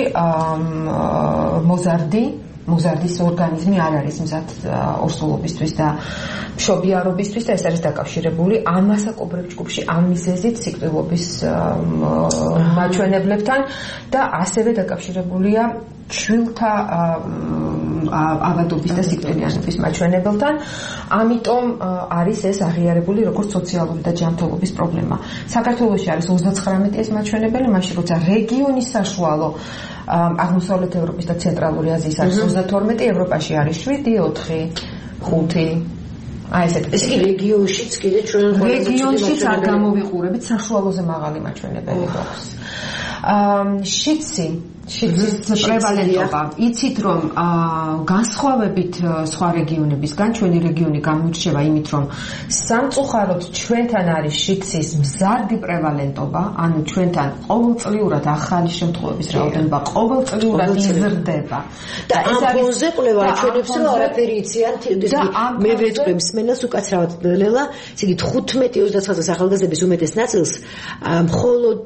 მოზარდი, მოზარდის ორგანიზმი არ არის მზად ორსულობისთვის და მშობიარობისთვის და ეს არის დაკავშირებული ამ ასაკობრივ ჯგუფში ამ მიზეზით სიკვდილობის მაჩვენებლებთან და ასევე დაკავშირებულია შვილთა ავადობის და სიკვდილიანობის მაჩვენებელთან. ამიტომ არის ეს აღიარებული როგორც სოციალური და ჯანმრთელობის პრობლემა. საქართველოში არის ოცდაცხრამეტი ეს მაჩვენებელი, მაშინ როცა რეგიონის საშუალო აღმოსავლეთ ევროპის და ცენტრალური აზიის არის ოცდათორმეტი, ევროპაში არის შვიდი, ოთხი, ხუთი. აი ესეთ. ეს კი რეგიონშიც კიდე ჩვენ რეგიონშიც არ გამოვიყურებით, საშუალოზე მაღალი მაჩვენებელი გვაქვს. შიცი შიცის პრევალენტობა. იცით რომ განსხვავებით სხვა რეგიონებისგან ჩვენი რეგიონი გამოირჩევა იმით რომ სამწუხაროდ ჩვენთან არის შიცის მზარდი პრევალენტობა, ანუ ჩვენთან ყოველწლიურად ახალი შემთხვევების რაოდენობა ყოველწლიურად იზრდება. და ეს არის კვლევა ჩვენებს რომ არაფერი იციან მე ვეთქვი მსმენელს უკაცრავად ლელა, ესე იგი თხუთმეტი ოცდაათი წლის ახალგაზრდების უმეტეს ნაწილს მხოლოდ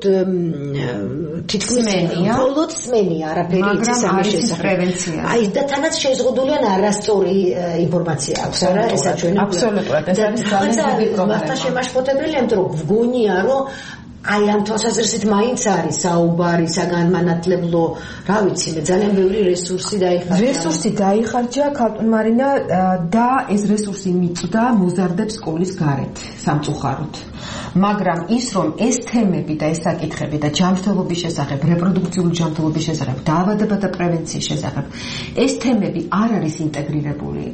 თითქმის მხოლოდ სმენია არაფერი იცის ამის შესახებ. აი და თანაც შეზღუდული ან არასწორი ინფორმაცია აქვს არა ეს ჩვენი აბსოლუტურად ეს არის ძალიან დიდი პრობლემა. მართლა შემაშფოთებელია, იმიტომ რომ გვგონია რომ აი ამ თვალსაზრისით მაინც არის საუბარი საგანმანათლებლო, რა ვიცი, მე ძალიან ბევრი რესურსი დაიხარჯა. რესურსი დაიხარჯა ქალტუნ მარინა და ეს რესურსი მიწვდა მოზარდებს სკოლის გარეთ სამწუხაროდ. მაგრამ ის რომ ეს თემები და ეს საკითხები და ჯანმრთელობის შესახებ, რეპროდუქციული ჯანმრთელობის შესახებ, დაავადება და პრევენციის შესახებ, ეს თემები არ არის ინტეგრირებული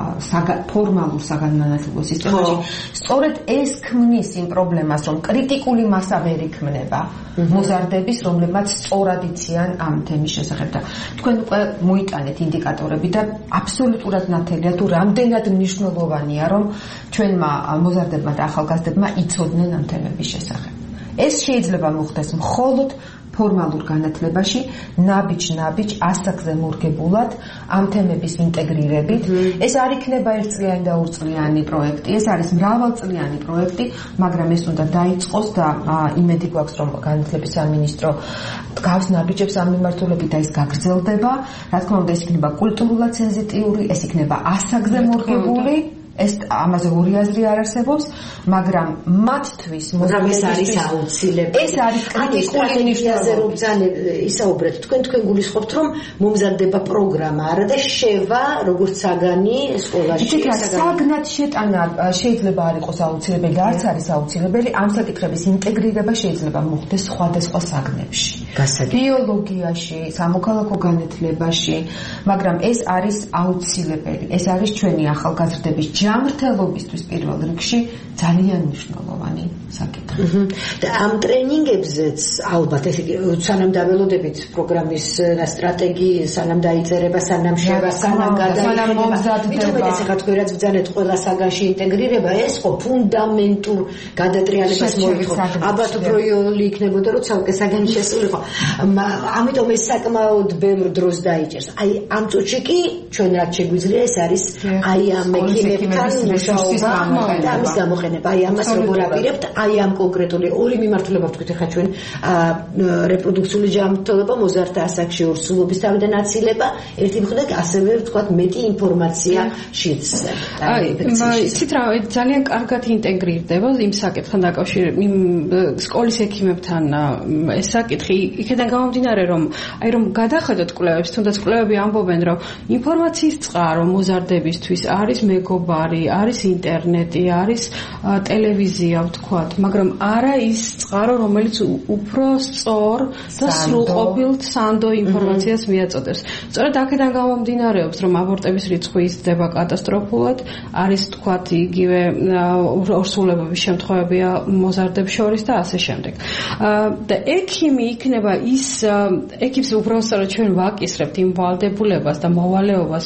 ფორმალურ საგანმანათლებლო სისტემაში. სწორედ ეს ქმნის იმ პრობლემას, რომ კრიტიკული მასა ვერ იქმნება მოზარდების, რომლებმაც სწორად იციან ამ თემის შესახებ და თქვენ უკვე მოიტანეთ ინდიკატორები და აბსოლუტურად ნათელია თუ რამდენად მნიშვნელოვანია რომ ჩვენმა მოზარდებმა და ახალგაზრდებმა იცოდნენ ამ თემების შესახებ. ეს შეიძლება მოხდეს მხოლოდ ფორმალურ განათლებაში, ნაბიჯ-ნაბიჯ ასაკზე მორგებულად ამ თემების ინტეგრირებით. ეს არ იქნება ერთწლიანი და ორწლიანი პროექტი, ეს არის მრავალწლიანი პროექტი, მაგრამ ეს უნდა დაიწყოს და იმედი გვაქვს, რომ განათლების სამინისტრო გავს ნაბიჯებს ამ მიმართულებით და ის გაგრძელდება. რა თქმა უნდა, ეს იქნება კულტურულად სენზიტიური, ეს იქნება ასაკზე მორგებული. ეს ამაზე ორი აზრი არ არსებობს, მაგრამ მათთვის ეს არის აუცილებელი. ეს არის კრიტიკული მნიშვნელობა. ისაუბრეთ, თქვენ თქვენ გულისხმობთ, რომ მომზადდება პროგრამა, არა და შევა როგორც საგანი სკოლაში. იცით რა, საგნად შეტანა შეიძლება არ იყოს აუცილებელი და არც არის აუცილებელი, ამ საკითხების ინტეგრირება შეიძლება მოხდეს სხვადასხვა საგნებში. ბიოლოგიაში, სამოქალაქო განათლებაში, მაგრამ ეს არის აუცილებელი. ეს არის ჩვენი ახალგაზრდების ჯანმრთელობისთვის პირველ რიგში ძალიან მნიშვნელოვანი საკითხი. და ამ ტრენინგებზეც ალბათ ესე იგი სანამ დაველოდებით პროგრამის სტრატეგიის, სანამ დაიწერება, სანამ შევა, სანამ გადაიხადება. ეს ახლა თქვენ რაც ბრძანეთ ყველა საგანში ინტეგრირება, ეს ხო ფუნდამენტურ გადატრიალებას მოითხოვს. ალბათ უფრო იოლი იქნებოდა, რომ ცალკე საგანი შესულიყო. ამიტომ ეს საკმაოდ ბევრ დროს დაიჭერს. აი ამ წუთში კი ჩვენ რაც შეგვიძლია ეს არის აი ამ მექანიკებთან მუშაობა და ამის გამოყენება. აი ამას როგორ აპირებთ, აი ამ კონკრეტული ორი მიმართულება ვთქვით ახლა ჩვენ რეპროდუქციული ჯანმრთელობა, მოზარდთა ასაკში ორსულობის თავიდან აცილება, ერთი მხრივ ასევე ვთქვათ მეტი ინფორმაცია შიცზე. აი, იცით რა, ძალიან კარგად ინტეგრირდება იმ საკითხთან დაკავშირებით, იმ სკოლის ექიმებთან ეს საკითხი, იქიდან გამომდინარე, რომ აი რომ გადახედოთ კვლევებს, თუნდაც კვლევები ამბობენ, რომ ინფორმაციის წყარო მოზარდებისთვის არის მეგობარი, არის ინტერნეტი, არის ტელევიზია, ვთქვათ, მაგრამ არა ის წყარო, რომელიც უფრო სწორ და სრულყოფილ სანდო ინფორმაციას მიაწოდებს. სწორედ აქედან გამომდინარეობს, რომ აბორტების რიცხვი იზრდება კატასტროფულად, არის ვთქვათ იგივე ორსულებების შემთხვევებია მოზარდებს შორის და ასე შემდეგ. და ექიმი იქნება ის ექიმს უბრალოდ ჩვენ ვაკისრებთ იმ ვალდებულებას და მოვალეობას,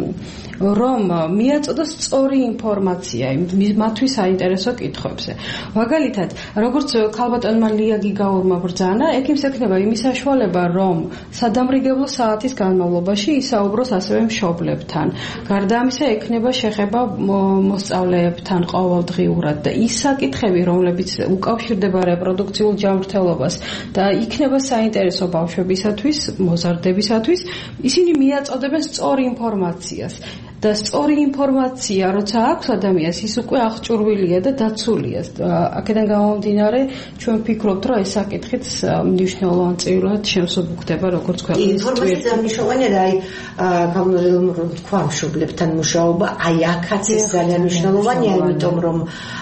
რომ მიაწოდოს სწორი ინფორმაცია მათთვის საინტერესო კითხვებზე. მაგალითად, როგორც ქალბატონმა ლია გიგაურმა ბრძანა, ექიმს ექნება იმის საშუალება, რომ სადამრიგებლო საათის განმავლობაში ისაუბროს ასევე მშობლებთან. გარდა ამისა, ექნება შეხება მოსწავლეებთან ყოველდღიურად და ის საკითხები, რომლებიც უკავშირდება რეპროდუქციულ ჯანმრთელობას და იქნება საინტერესო ბავშვებისათვის, მოზარდებისათვის, ისინი მიაწოდებენ სწორ ინფორმაციას. და სწორი ინფორმაცია, როცა აქვს ადამიანს, ის უკვე აღჭურვილია და დაცულია. აქედან გამომდინარე, ჩვენ ვფიქრობთ, რომ ეს საკითხიც მნიშვნელოვან წილად შემსუბუქდება, როგორც ქვეყნის ინფორმაცია მნიშვნელოვანია და აი გამოდელმრ თქვა მშობლებთან მუშაობა, აი აქაც ეს ძალიან მნიშვნელოვანია, იმიტომ რომ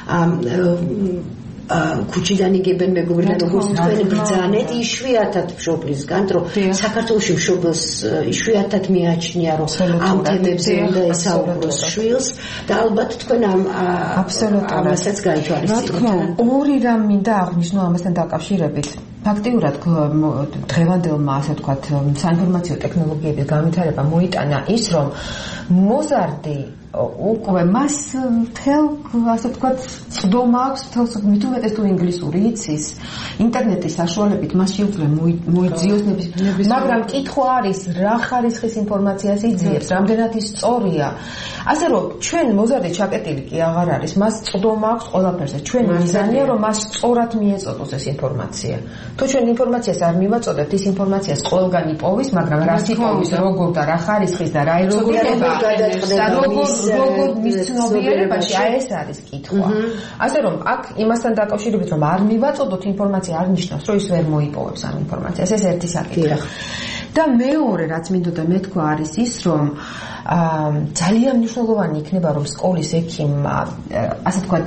ქუჩიდან იგებენ მეგობრიდან როგორც თქვენ ბრძანეთ იშვიათად მშობლისგან, რომ საქართველოში მშობელს იშვიათად მიაჩნია, რომ ამ თემებზე უნდა ესაუბროს შვილს და ალბათ თქვენ ამ აბსოლუტურად ამასაც გაითვალისწინებთ. რა თქმა უნდა, ორი რამ მინდა აღნიშნო ამასთან დაკავშირებით. ფაქტიურად დღევანდელმა ასე ვთქვათ საინფორმაციო ტექნოლოგიების განვითარება მოიტანა ის რომ მოზარდი უკვე მას თელ ასე ვთქვათ წვდომა აქვს თელს მით უმეტეს თუ ინგლისური იცის ინტერნეტის საშუალებით მას შეუძლია მოიძიოს ნების მაგრამ კითხვა არის რა ხარისხის ინფორმაციას იძიებს რამდენად ის სწორია ასე რომ ჩვენ მოზარდი ჩაკეტილი კი აღარ არის მას წვდომა აქვს ყველაფერზე ჩვენ მიზანია რომ მას სწორად მიეწოდოს ეს ინფორმაცია თუ ჩვენ ინფორმაციას არ მივაწოდებთ ის ინფორმაციას ყველგან იპოვის მაგრამ რას იპოვის როგორ და რა ხარისხის და რა ეროგირება და როგორ როგორ მის ცნობიერებაში აი ეს არის კითხვა. ასე რომ აქ იმასთან დაკავშირებით რომ არ მივაწოდოთ ინფორმაცია არ ნიშნავს რომ ის ვერ მოიპოვებს ამ ინფორმაციას ეს ერთი საკითხი. და მეორე რაც მინდოდა მეთქვა არის ის რომ ძალიან მნიშვნელოვანი იქნება რომ სკოლის ექიმმა ასე ვთქვათ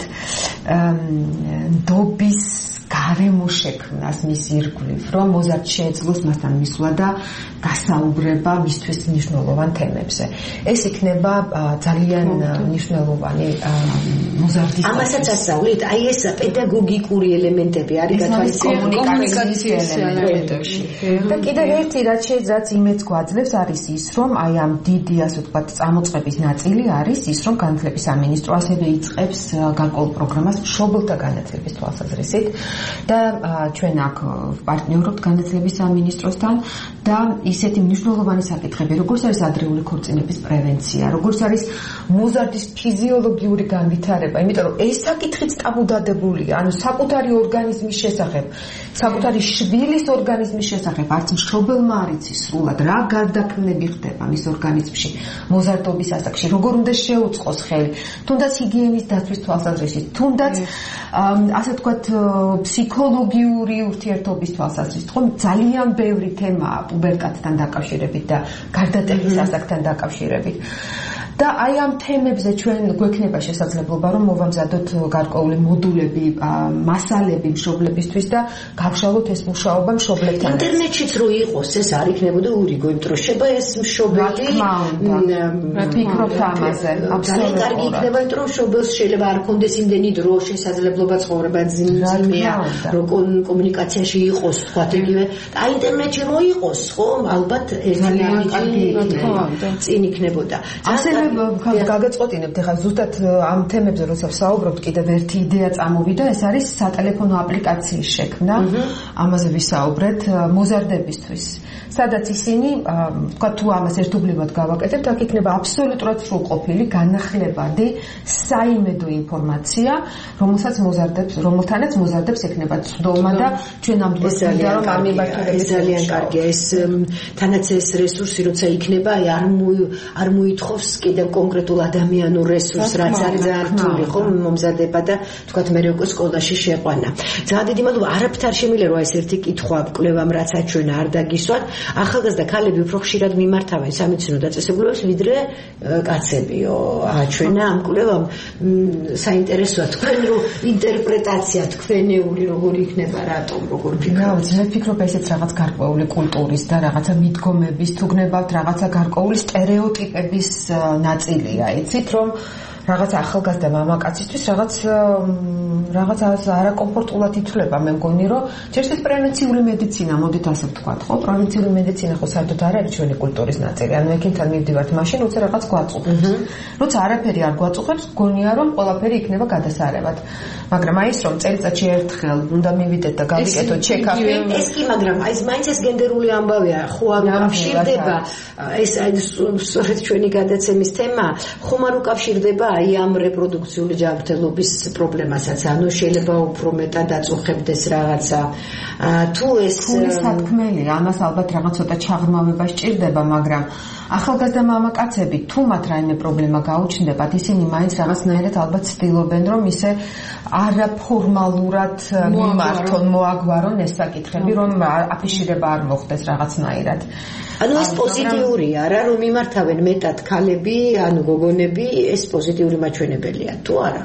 ნდობის გარემო შექმნას მის ირგვლივ რომ მოზარდ შეეძლოს მასთან მისვლა და გასაუბრება მისთვის მნიშვნელოვან თემებზე. ეს იქნება ძალიან მნიშვნელოვანი მოზარდის ამასაც ასწავლით, აი ეს პედაგოგიკური ელემენტები არის კომუნიკაციის ელემენტებში. და კიდევ ერთი რაც შეიძლება იმეც გვაძლევს არის ის რომ აი ამ დიდი ასე ვთქვათ წამოწყების ნაწილი არის ის რომ განათლების სამინისტრო ასევე იწყებს გარკვეულ პროგრამას მშობელთა განათლების თვალსაზრისით და ჩვენ აქ პარტნიორობთ განათლების სამინისტროსთან და ისეთი მნიშვნელოვანი საკითხები, როგორც არის ადრეული ქორწინების პრევენცია, როგორც არის მოზარდის ფიზიოლოგიური განვითარება, იმიტომ რომ ეს საკითხიც ტაბუდადებულია, ანუ საკუთარი ორგანიზმის შესახებ, საკუთარი შვილის ორგანიზმის შესახებ, არც მშობელმა არ იცის სრულად რა გარდაქმნები ხდება მის ორგანიზმში, მოზარდობის ასაკში, როგორ უნდა შეუწყოს ხელი, თუნდაც ჰიგიენის დაცვის თვალსაზრისით, თუნდაც ასე ვთქვათ ფსიქოლოგიური ურთიერთობის თვალსაზრისით, ხომ ძალიან ბევრი თემაა პუბერტატთან დაკავშირებით და გარდატეხის ასაკთან დაკავშირებით. და აი ამ თემებზე ჩვენ გვექნება შესაძლებლობა რომ მოვამზადოთ გარკვეული მოდულები, მასალები მშობლებისთვის და გავშალოთ ეს მუშაობა მშობლებთან. ინტერნეტშიც რო იყოს ეს არ იქნებოდა ურიგო, იმიტომ რომ შეიძლება ეს მშობელი რა ფიქრობთ ამაზე? აბსოლუტურად კარგი იქნება, იმიტომ რომ მშობელს შეიძლება არ კონდეს იმდენი დრო, შესაძლებლობა ცხოვრება ძიმეა, რომ კომუნიკაციაში იყოს, თქვათ იგივე. აი ინტერნეტში რო იყოს, ხო, ალბათ ერთიანი კარგი იქნება. წინ იქნებოდა. ასევე გაგეწყოტინებთ ახლა ზუსტად ამ თემებზე როცა ვსაუბრობთ კიდევ ერთი იდეა წამოვიდა ეს არის სატელეფონო აპლიკაციის შექმნა ამაზე ვისაუბრეთ მოზარდებისთვის სადაც ისინი თქვა თუ ამას ერთობლივად გავაკეთებთ აქ იქნება აბსოლუტურად სრულყოფილი განახლებადი საიმედო ინფორმაცია რომელსაც მოზარდებს რომელთანაც მოზარდებს ექნება ცდომა და ჩვენ ამბობთ რომ ამ მიმართულებით ძალიან კარგია ეს თანაც ეს რესურსი როცა იქნება აი არ არ მოითხოვს კიდევ კონკრეტულ ადამიანურ რესურსს რაც არის ძალიან რთული ხო მომზადება და თქვათ მე უკვე სკოლაში შეყვანა. ძალიან დიდი მადლობა არაფრით არ შემიძლია რომ ეს ერთი კითხვა კვლევამ რაც აჩვენა არ დაგისვათ ახალგაზრდა ქალები უფრო ხშირად მიმართავენ სამედიცინო დაწესებულებებს ვიდრე კაცებიო აჩვენა ამ კვლევამ საინტერესოა თქვენ რო ინტერპრეტაცია თქვენეული როგორი იქნება რატომ როგორ ფიქრობთ მე ვფიქრობ ესეც რაღაც გარკვეული კულტურის და რაღაცა მიდგომების თუ გნებავთ რაღაცა გარკვეული სტერეოტიპების ნაწილია იცით რომ რაღაც ახალგაზრდა მამაკაცისთვის რაღაც რაღაც არაკომფორტულად ითვლება მე მგონი რომ ჯერჯერობით პრევენციული მედიცინა მოდით ასე ვთქვათ ხო პრევენციული მედიცინა ხო საერთოდ არ არის ჩვენი კულტურის ნაწილი ანუ ეკინთან მივდივართ მაშინ როცა რაღაც გვაწუხებს როცა არაფერი არ გვაწუხებს გონია რომ ყველაფერი იქნება გადასარევად მაგრამ აი ეს რომ წელიწადში ერთხელ უნდა მივიდეთ და გავიკეთოთ ჩეკაპი ეს კი მაგრამ აი მაინც ეს გენდერული ამბავია ხო არ უკავშირდება ეს აი სწორედ ჩვენი გადაცემის თემა ხომ არ უკავშირდება აი ამ რეპროდუქციული ჯანმრთელობის პრობლემასაც ანუ შეიძლება უფრო მეტად აწუხებდეს რაღაცა თუ ეს სათქმელია ამას ალბათ რაღაც ცოტა ჩაღრმავება სჭირდება მაგრამ ახალგაზრდა მამაკაცები თუ მათ რაიმე პრობლემა გაუჩნდებათ ისინი მაინც რაღაცნაირად ალბათ ცდილობენ რომ ისე არაფორმალურად მიმართონ მოაგვარონ ეს საკითხები რომ აფიშირება არ მოხდეს რაღაცნაირად ანუ ეს პოზიტიურია რა რომ მიმართავენ მეტად ქალები ანუ გოგონები ეს პოზიტიური მაჩვენებელია თუ არა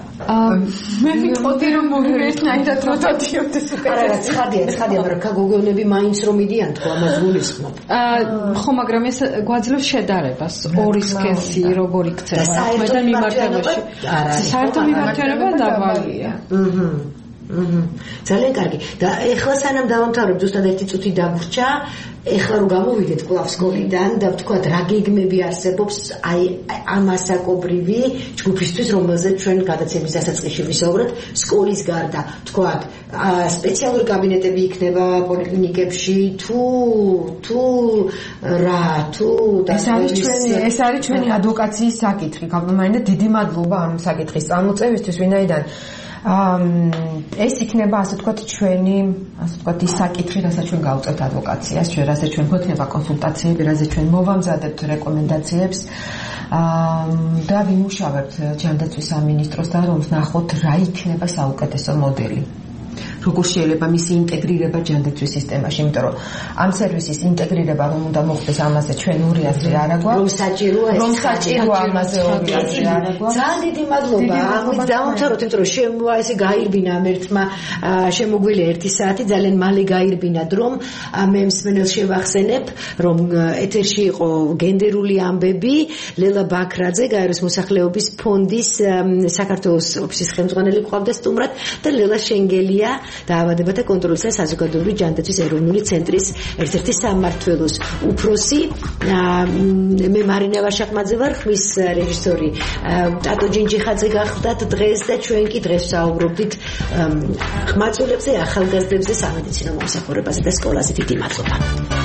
მე ვიტყოდი რომ მოგერეთნაირად რო დადიოდეს უკეთ არა ცხადია ცხადია მაგრამ გოგონები მაინც რომ მიდიან თქო ამას გულისხმობ ხო მაგრამ ეს გვაძლევს შედარებას ორი სქესი როგორ იქცევა და საერთო მიმართებაში საერთო მიმართება დაბალია ძალიან კარგი. და ეხლა სანამ დავამთავრებ, ზუსტად ერთი წუთი დაგვრჩა, ეხლა რომ გამოვიდეთ კლავ სკოლიდან და ვთქვათ, რა გეგმები არსებობს აი ამ ასაკობრივი ჯგუფისთვის, რომელზეც ჩვენ გადაცემის დასაწყისში ვისაუბრეთ, სკოლის გარდა, ვთქვათ, სპეციალური კაბინეტები იქნება პოლიკლინიკებში თუ თუ რა, თუ ეს არის ჩვენი ეს არის ჩვენი ადვოკაციის საკითხი. გაბმარინდა დიდი მადლობა ამ საკითხის წამოწევისთვის, ვინაიდან ეს იქნება ასე ვთქვათ ჩვენი ასე ვთქვათ ის საკითხი, რასაც ჩვენ გავუწევთ ადვოკაციას, ჩვენ რასაც ჩვენ გვექნება კონსულტაციები, რასაც ჩვენ მოვამზადებთ რეკომენდაციებს და ვიმუშავებთ ჯანდაცვის სამინისტროსთან, რომ ვნახოთ რა იქნება საუკეთესო მოდელი. როგორ შეიძლება მისი ინტეგრირება ჯანდაცვის სისტემაში, იმიტომ რომ ამ სერვისის ინტეგრირება რომ უნდა მოხდეს, ამაზე ჩვენ ორი აზრი არ აქვს. რომ საჭიროა ეს რომ საჭიროა ამაზე ორი აზრი არ აქვს. ძალიან დიდი მადლობა. ამით დავამთავროთ, იმიტომ რომ შემოა ესე გაირბინა ამ ერთმა შემოგვილი ერთი საათი, ძალიან მალე გაირბინა დრომ. მე მსმენელს შევახსენებ, რომ ეთერში იყო გენდერული ამბები, ლელა ბაქრაძე, გაეროს მოსახლეობის ფონდის საქართველოს ოფისის ხელმძღვანელი ყავდა სტუმრად და ლელა შენგელია, დაავადებათა კონტროლის და საზოგადოებრივი ჯანდაცვის ეროვნული ცენტრის ერთ-ერთი სამმართველოს უფროსი. მე მარინა ვაშაკმაძე ვარ, ხმის რეჟისორი ტატო ჯინჯიხაძე გახლდათ დღეს და ჩვენ კი დღეს საუბრობდით ხმაწულებზე, ახალგაზრდებზე, სამედიცინო მომსახურებაზე და სკოლაზე. დიდი მადლობა.